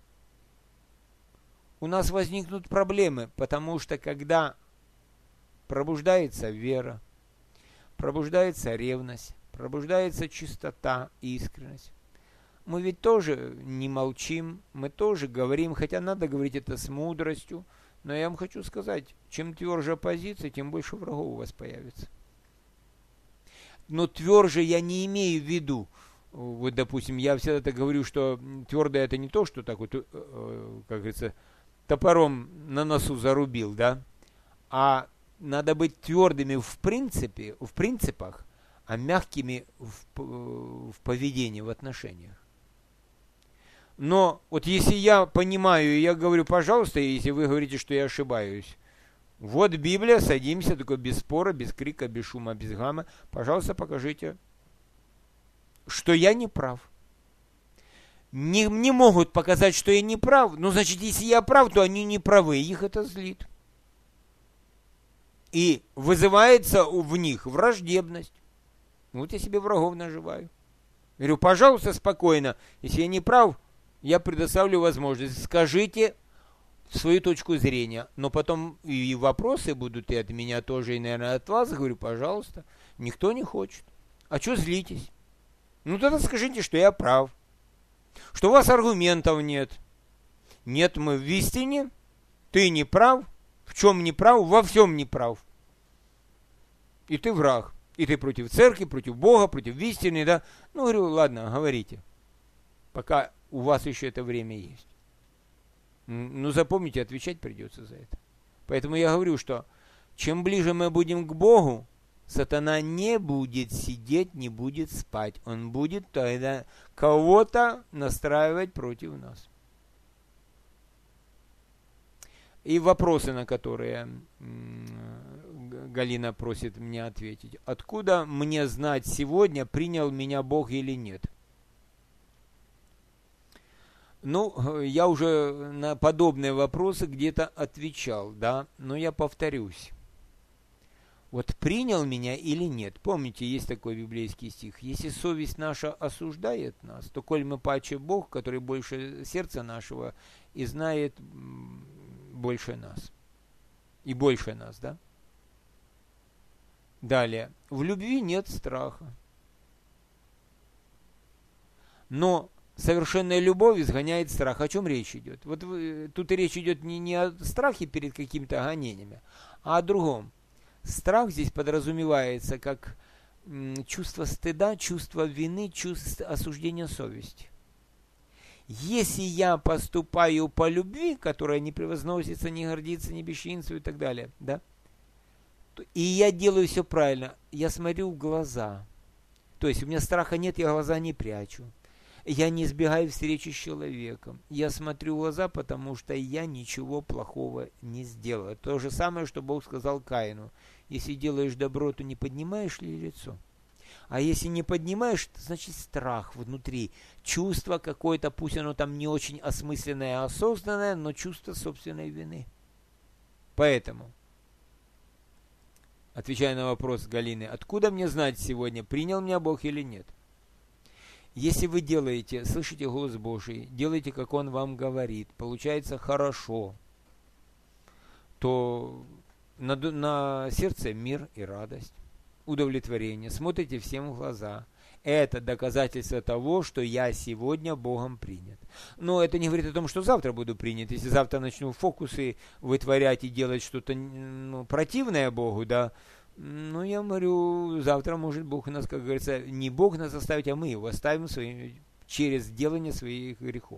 у нас возникнут проблемы, потому что когда пробуждается вера, пробуждается ревность, пробуждается чистота, искренность, мы ведь тоже не молчим, мы тоже говорим, хотя надо говорить это с мудростью, но я вам хочу сказать, чем тверже позиция, тем больше врагов у вас появится. Но тверже я не имею в виду, вот, допустим, я всегда так говорю, что твердое это не то, что так вот, как говорится, топором на носу зарубил, да, а надо быть твердыми в принципах, а мягкими в поведении, в отношениях. Но вот если я понимаю, и я говорю, пожалуйста, если вы говорите, что я ошибаюсь, вот Библия, садимся, только без спора, без крика, без шума, без гамма, пожалуйста, покажите, что я не прав. Не могут показать, что я не прав, но значит, если я прав, то они не правы, их это злит. И вызывается в них враждебность. Вот я себе врагов наживаю. Говорю, пожалуйста, спокойно, если я не прав, я предоставлю возможность. Скажите свою точку зрения. Но потом и вопросы будут и от меня тоже, и, наверное, от вас. Говорю, пожалуйста. Никто не хочет. А что злитесь? Ну, тогда скажите, что я прав. Что у вас аргументов нет. Нет, мы в истине. Ты не прав. В чем не прав? Во всем не прав. И ты враг. И ты против церкви, против Бога, против истины, да? Ну, говорю, ладно, говорите. Пока у вас еще это время есть. Ну, запомните, отвечать придется за это. Поэтому я говорю, что чем ближе мы будем к Богу, сатана не будет сидеть, не будет спать. Он будет тогда кого-то настраивать против нас. И вопросы, на которые Галина просит меня ответить. Откуда мне знать сегодня, принял меня Бог или нет? Ну, я уже на подобные вопросы где-то отвечал, да, но я повторюсь. Вот принял меня или нет? Помните, есть такой библейский стих. Если совесть наша осуждает нас, то коль мы паче Бог, который больше сердца нашего и знает больше нас. И больше нас, да? Далее. В любви нет страха. Но совершенная любовь изгоняет страх. О чем речь идет? Вот тут и речь идет не о страхе перед какими-то гонениями, а о другом. Страх здесь подразумевается как чувство стыда, чувство вины, чувство осуждения совести. Если я поступаю по любви, которая не превозносится, не гордится, не бесчинствует и так далее, да, И я делаю все правильно. Я смотрю в глаза. То есть у меня страха нет, я глаза не прячу. Я не избегаю встречи с человеком. Я смотрю в глаза, потому что я ничего плохого не сделал. То же самое, что Бог сказал Каину. Если делаешь добро, то не поднимаешь ли лицо? А если не поднимаешь, то значит страх внутри. Чувство какое-то, пусть оно там не очень осмысленное, а осознанное, но чувство собственной вины. Поэтому, отвечая на вопрос Галины, откуда мне знать сегодня, принял меня Бог или нет? Если вы делаете, слышите голос Божий, делаете, как Он вам говорит, получается хорошо, то на сердце мир и радость, удовлетворение, смотрите всем в глаза. Это доказательство того, что я сегодня Богом принят. Но это не говорит о том, что завтра буду принят. Если завтра начну фокусы вытворять и делать что-то противное Богу, да, ну, я говорю, завтра может Бог нас, как говорится, не Бог нас оставить, а мы его оставим через делание своих грехов.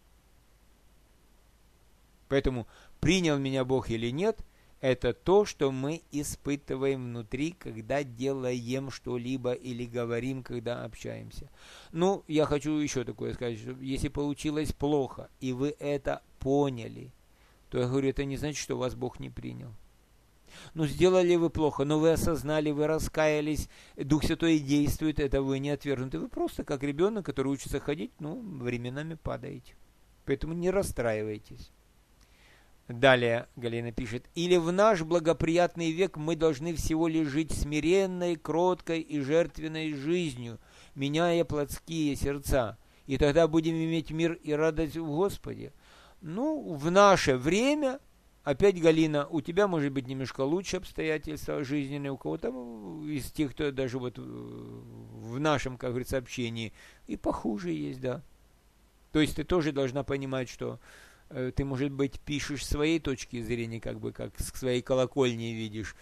Поэтому принял меня Бог или нет, это то, что мы испытываем внутри, когда делаем что-либо или говорим, когда общаемся. Ну, я хочу еще такое сказать, что если получилось плохо, и вы это поняли, то я говорю, это не значит, что вас Бог не принял. Ну, сделали вы плохо, но вы осознали, вы раскаялись, Дух Святой действует, это вы не отвергнуты. Вы просто как ребенок, который учится ходить, временами падаете. Поэтому не расстраивайтесь. Далее Галина пишет, или в наш благоприятный век мы должны всего лишь жить смиренной, кроткой и жертвенной жизнью, меняя плотские сердца, и тогда будем иметь мир и радость в Господе. Ну, в наше время, опять, Галина, у тебя может быть немножко лучше обстоятельства жизненные, у кого-то из тех, кто даже вот в нашем, как говорится, общении, и похуже есть, да. То есть ты тоже должна понимать, что ты, может быть, пишешь своей точки зрения, как с своей колокольни видишь.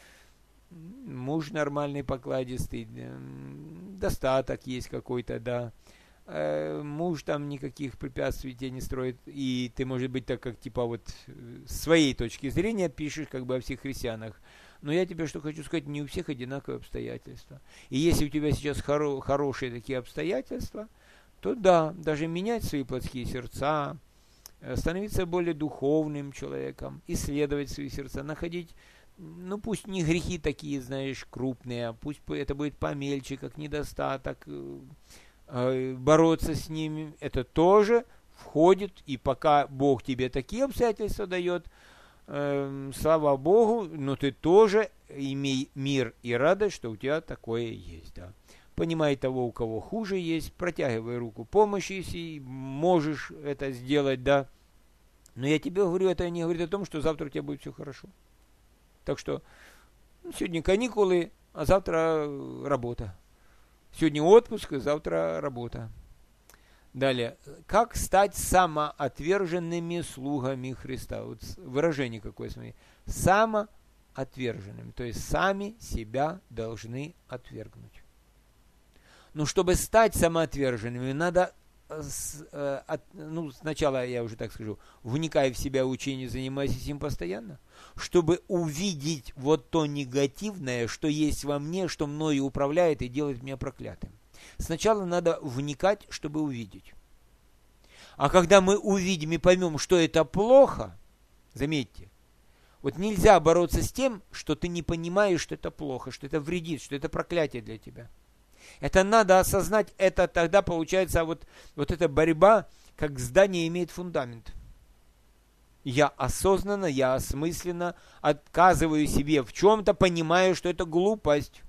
Муж нормальный, покладистый, достаток есть какой-то, да. Муж там никаких препятствий тебе не строит. И ты, может быть, так как, типа, вот с своей точки зрения пишешь, как бы, о всех христианах. Но я тебе что хочу сказать, не у всех одинаковые обстоятельства. И если у тебя сейчас хорошие такие обстоятельства, то да, даже менять свои плотские сердца, становиться более духовным человеком, исследовать свои сердца, находить, ну пусть не грехи такие, знаешь, крупные, а пусть это будет помельче, как недостаток, бороться с ними, это тоже входит, и пока Бог тебе такие обстоятельства дает, слава Богу, но ты тоже имей мир и радость, что у тебя такое есть, да. Понимай того, у кого хуже есть, протягивай руку помощи, если можешь это сделать, да. Но я тебе говорю, это не говорит о том, что завтра у тебя будет все хорошо. Так что сегодня каникулы, а завтра работа. Сегодня отпуск, а завтра работа. Далее. Как стать самоотверженными слугами Христа? Вот выражение какое, смотри. Самоотверженными. То есть сами себя должны отвергнуть. Но чтобы стать самоотверженными, надо, сначала, я уже так скажу, вникая в себя учение, занимаясь им постоянно, чтобы увидеть вот то негативное, что есть во мне, что мною управляет и делает меня проклятым. Сначала надо вникать, чтобы увидеть. А когда мы увидим и поймем, что это плохо, заметьте, вот нельзя бороться с тем, что ты не понимаешь, что это плохо, что это вредит, что это проклятие для тебя. Это надо осознать, это тогда получается вот эта борьба, как здание имеет фундамент. Я осознанно, я осмысленно отказываю себе в чем-то, понимаю, что это глупость.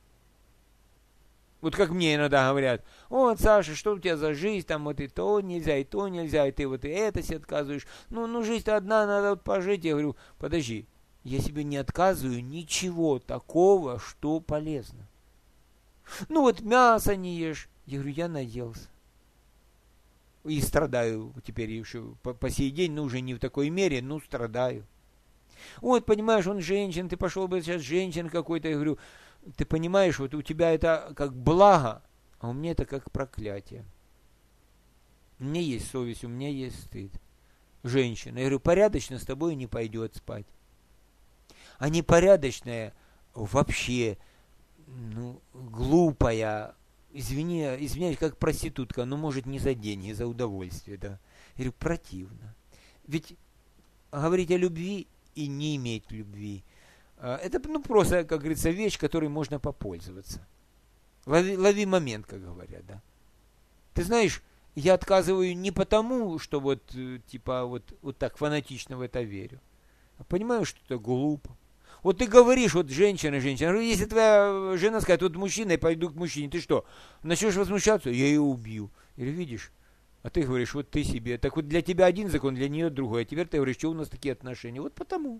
Вот как мне иногда говорят, вот, Саша, что у тебя за жизнь, там вот и то нельзя, и ты вот и это себе отказываешь. Ну жизнь-то одна, надо вот пожить. Я говорю, подожди, я себе не отказываю ничего такого, что полезно. Ну вот мясо не ешь. Я говорю, я наелся. И страдаю теперь еще по сей день, но уже не в такой мере, но страдаю. Вот, понимаешь, он женщина, ты пошел бы сейчас женщин какой-то. Я говорю, ты понимаешь, вот у тебя это как благо, а у меня это как проклятие. У меня есть совесть, у меня есть стыд. Женщина. Я говорю, порядочно с тобой не пойдет спать. А непорядочная вообще, ну, глупая, извиняюсь, как проститутка, но может не за деньги, за удовольствие, да. Я говорю, противно. Ведь говорить о любви и не иметь любви, это, ну, просто, как говорится, вещь, которой можно попользоваться. Лови момент, как говорят, да. Ты знаешь, я отказываю не потому, что вот, типа, вот так фанатично в это верю, а понимаю, что это глупо. Вот ты говоришь, вот женщина, если твоя жена скажет, вот мужчина, я пойду к мужчине, ты что, начнешь возмущаться? Я ее убью. Или видишь? А ты говоришь, вот ты себе. Так вот для тебя один закон, для нее другой. А теперь ты говоришь, что у нас такие отношения. Вот потому.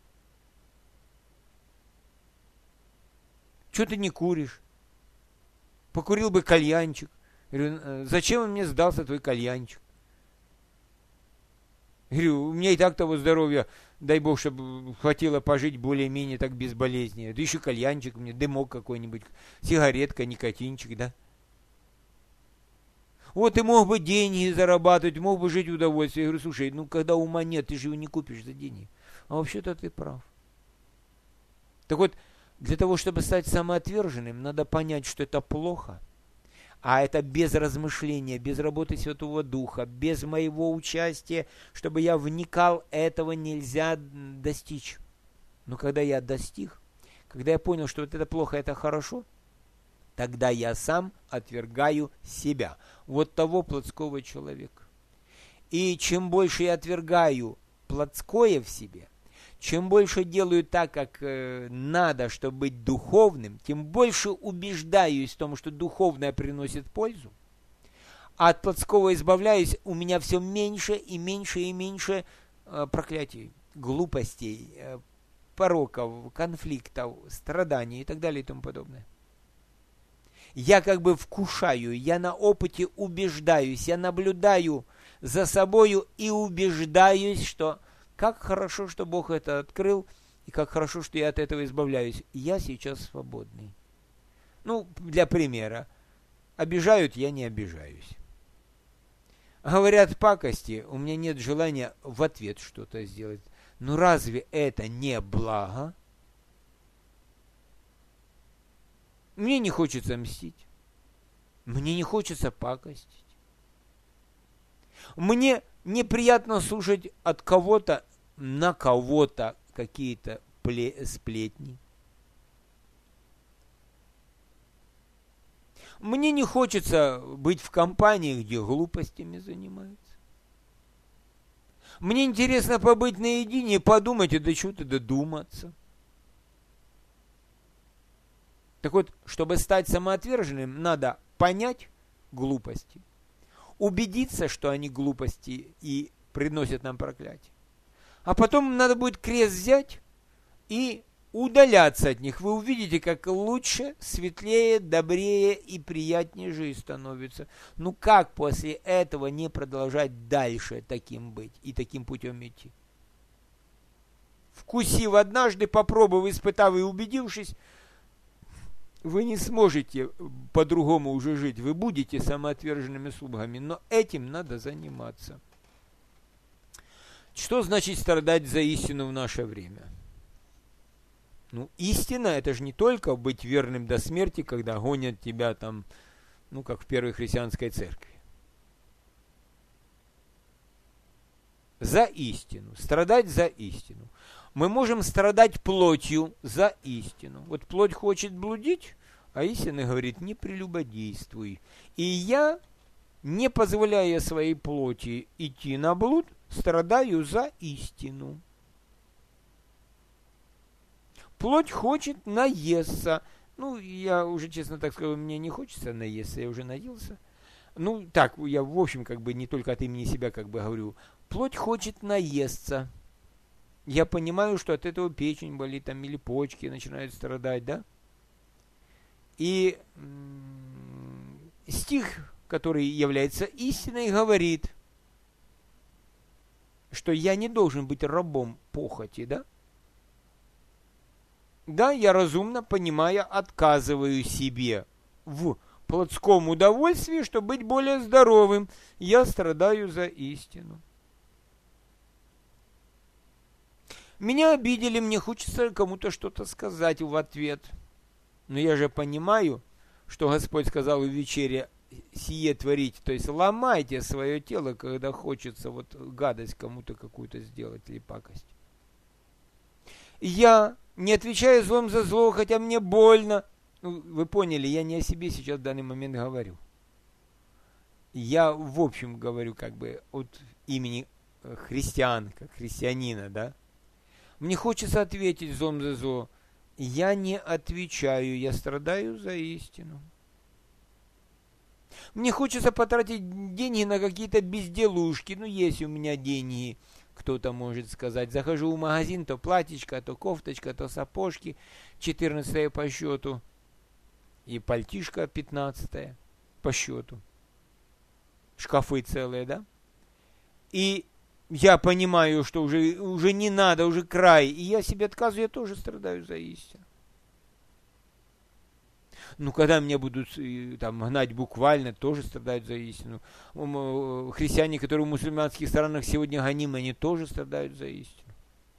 Что ты не куришь? Покурил бы кальянчик. Я говорю, зачем он мне сдался, твой кальянчик? Я говорю, у меня и так того здоровья, дай бог, чтобы хватило пожить более-менее так безболезненно. Да еще кальянчик мне, дымок какой-нибудь, сигаретка, никотинчик, да? Вот ты мог бы деньги зарабатывать, мог бы жить в удовольствии. Я говорю, слушай, ну когда ума нет, ты же его не купишь за деньги. А вообще-то ты прав. Так вот, для того, чтобы стать самоотверженным, надо понять, что это плохо. А это без размышления, без работы Святого Духа, без моего участия, чтобы я вникал, этого нельзя достичь. Но когда я достиг, когда я понял, что вот это плохо, это хорошо, тогда я сам отвергаю себя, вот того плотского человека. И чем больше я отвергаю плотское в себе, чем больше делаю так, как надо, чтобы быть духовным, тем больше убеждаюсь в том, что духовное приносит пользу, а от плотского избавляюсь, у меня все меньше и меньше и меньше проклятий, глупостей, пороков, конфликтов, страданий и так далее и тому подобное. Я как бы вкушаю, я на опыте убеждаюсь, я наблюдаю за собою и убеждаюсь, что как хорошо, что Бог это открыл, и как хорошо, что я от этого избавляюсь. Я сейчас свободный. Ну, для примера. Обижают, я не обижаюсь. Говорят пакости, у меня нет желания в ответ что-то сделать. Ну, разве это не благо? Мне не хочется мстить. Мне не хочется пакостить. Мне неприятно слушать от кого-то на кого-то какие-то сплетни. Мне не хочется быть в компании, где глупостями занимаются. Мне интересно побыть наедине, подумать и до чего-то додуматься. Так вот, чтобы стать самоотверженным, надо понять глупости, убедиться, что они глупости и приносят нам проклятие. А потом надо будет крест взять и удаляться от них. Вы увидите, как лучше, светлее, добрее и приятнее жизнь становится. Ну как после этого не продолжать дальше таким быть и таким путем идти? Вкусив однажды, попробовав, испытав и убедившись, вы не сможете по-другому уже жить. Вы будете самоотверженными слугами, но этим надо заниматься. Что значит страдать за истину в наше время? Ну, истина, это же не только быть верным до смерти, когда гонят тебя там, ну, как в первой христианской церкви. За истину, страдать за истину. Мы можем страдать плотью за истину. Вот плоть хочет блудить, а истина говорит, не прелюбодействуй. И я, не позволяя своей плоти идти на блуд, страдаю за истину. Плоть хочет наесться. Ну, я уже, честно так скажу, мне не хочется наесться, я уже наелся. Ну, так, я, в общем, как бы не только от имени себя, как бы говорю. Плоть хочет наесться. Я понимаю, что от этого печень болит, там, или почки начинают страдать, да? И стих, который является истиной, говорит, что я не должен быть рабом похоти, да? Да, я разумно, понимая, отказываю себе в плотском удовольствии, чтобы быть более здоровым. Я страдаю за истину. Меня обидели, мне хочется кому-то что-то сказать в ответ. Но я же понимаю, что Господь сказал в вечере сие творить, то есть ломайте свое тело, когда хочется вот гадость кому-то какую-то сделать или пакость. Я не отвечаю злом за зло, хотя мне больно. Ну, вы поняли, я не о себе сейчас в данный момент говорю. Я в общем говорю как бы от имени христиан, как христианина, да. Мне хочется ответить злом за зло. Я не отвечаю, я страдаю за истину. Мне хочется потратить деньги на какие-то безделушки. Ну, есть у меня деньги, кто-то может сказать. Захожу в магазин, то платьечко, то кофточка, то сапожки, 14 по счету. И пальтишко 15 по счету. Шкафы целые, да? И я понимаю, что уже не надо, уже край. И я себе отказываю, я тоже страдаю за истину. Ну, когда меня будут там гнать буквально, тоже страдают за истину. Христиане, которые в мусульманских странах сегодня гонимы, они тоже страдают за истину.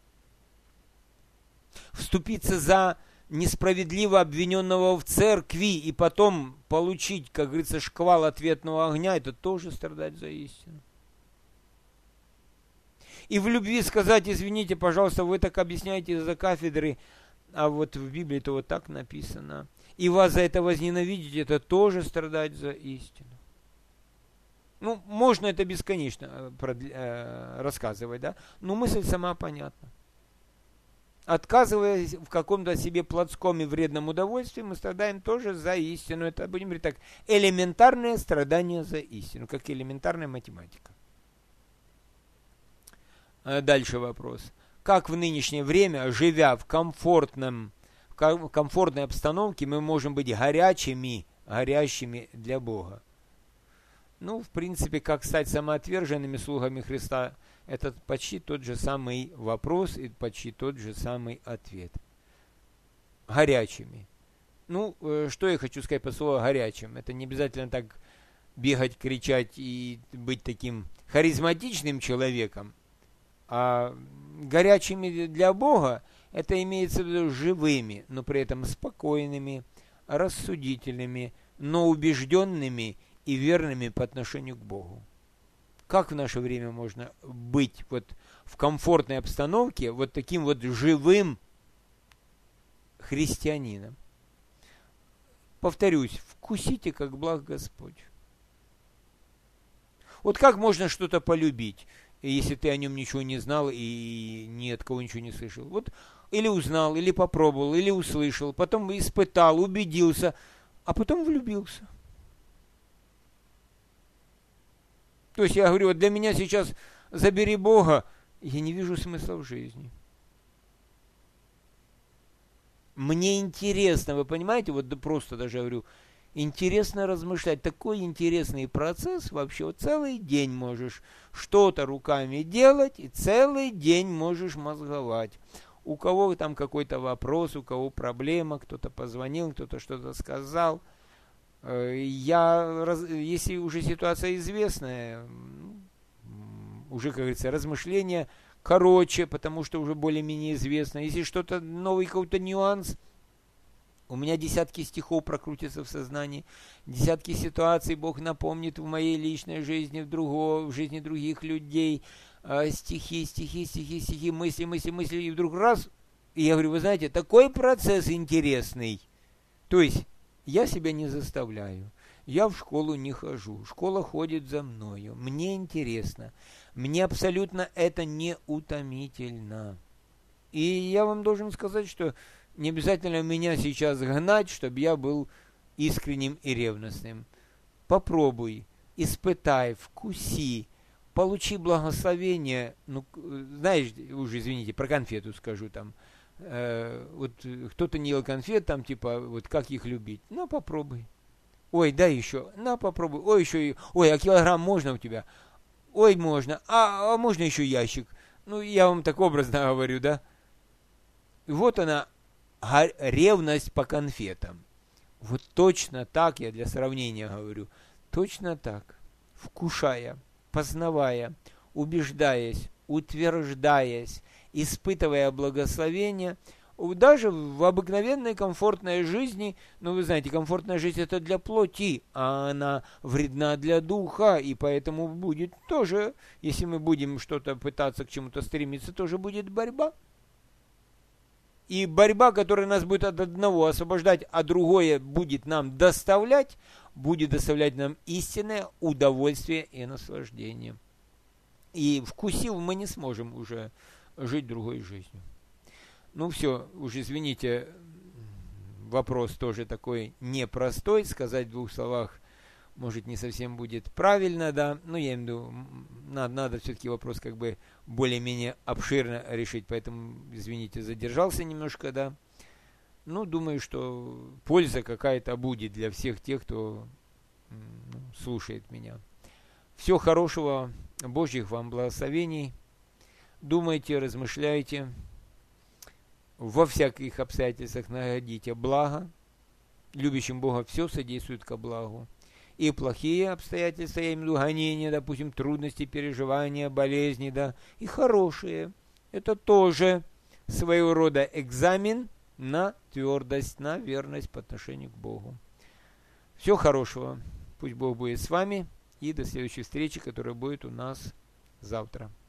Вступиться за несправедливо обвиненного в церкви и потом получить, как говорится, шквал ответного огня, это тоже страдать за истину. И в любви сказать, извините, пожалуйста, вы так объясняете из-за кафедры, а вот в Библии-то вот так написано. И вас за это возненавидеть, это тоже страдать за истину. Ну, можно это бесконечно рассказывать, да? Но мысль сама понятна. Отказываясь в каком-то себе плотском и вредном удовольствии, мы страдаем тоже за истину. Это, будем говорить так, элементарное страдание за истину, как элементарная математика. Дальше вопрос. Как в нынешнее время, живя в комфортной обстановке, мы можем быть горячими для Бога? Ну, в принципе, как стать самоотверженными слугами Христа, это почти тот же самый вопрос и почти тот же самый ответ. Горячими. Ну, что я хочу сказать по слову горячим? Это не обязательно так бегать, кричать и быть таким харизматичным человеком, а горячими для Бога это имеется в виду живыми, но при этом спокойными, рассудительными, но убежденными и верными по отношению к Богу. Как в наше время можно быть вот в комфортной обстановке вот таким вот живым христианином? Повторюсь, вкусите, как благ Господь. Вот как можно что-то полюбить, если ты о нем ничего не знал и ни от кого ничего не слышал? Вот или узнал, или попробовал, или услышал, потом испытал, убедился, а потом влюбился. То есть я говорю, вот для меня сейчас забери Бога, я не вижу смысла в жизни. Мне интересно, вы понимаете, вот просто даже говорю, интересно размышлять. Такой интересный процесс вообще. Вот целый день можешь что-то руками делать, и целый день можешь мозговать. У кого там какой-то вопрос, у кого проблема, кто-то позвонил, кто-то что-то сказал. Если уже ситуация известная, уже, как говорится, размышления короче, потому что уже более-менее известно. Если что-то новый какой-то нюанс, у меня десятки стихов прокрутятся в сознании, десятки ситуаций Бог напомнит в моей личной жизни, в жизни других людей, стихи, мысли, и вдруг раз, и я говорю, вы знаете, такой процесс интересный. То есть, я себя не заставляю. Я в школу не хожу. Школа ходит за мною. Мне интересно. Мне абсолютно это не утомительно. И я вам должен сказать, что не обязательно меня сейчас гнать, чтобы я был искренним и ревностным. Попробуй, испытай, вкуси, получи благословение. Ну, знаешь, уже извините, про конфету скажу там. Вот кто-то не ел конфет, там типа, вот как их любить? Ну, попробуй. Ой, дай еще. На, попробуй. Ой, еще. Ой, а килограмм можно у тебя? Ой, можно. А можно еще ящик? Ну, я вам так образно говорю, да? Вот она, ревность по конфетам. Вот точно так, я для сравнения говорю, точно так, вкушая, познавая, убеждаясь, утверждаясь испытывая благословение, даже в обыкновенной комфортной жизни, ну вы знаете, комфортная жизнь это для плоти, а она вредна для духа, и поэтому будет тоже, если мы будем что-то пытаться к чему-то стремиться, тоже будет борьба. И борьба, которая нас будет от одного освобождать, а другое будет нам доставлять, будет доставлять нам истинное удовольствие и наслаждение. И вкусив, мы не сможем уже жить другой жизнью. Ну все, уж извините, вопрос тоже такой непростой, сказать в двух словах, может, не совсем будет правильно, да, но я имею в виду, надо все-таки вопрос как бы более-менее обширно решить, поэтому, извините, задержался немножко, да. Ну, думаю, что польза какая-то будет для всех тех, кто слушает меня. Всего хорошего, Божьих вам благословений, думайте, размышляйте, во всяких обстоятельствах находите благо, любящим Бога все содействует ко благу. И плохие обстоятельства, я имею в виду гонения, допустим, трудности, переживания, болезни, да, и хорошие. Это тоже своего рода экзамен на твердость, на верность по отношению к Богу. Всего хорошего. Пусть Бог будет с вами. И до следующей встречи, которая будет у нас завтра.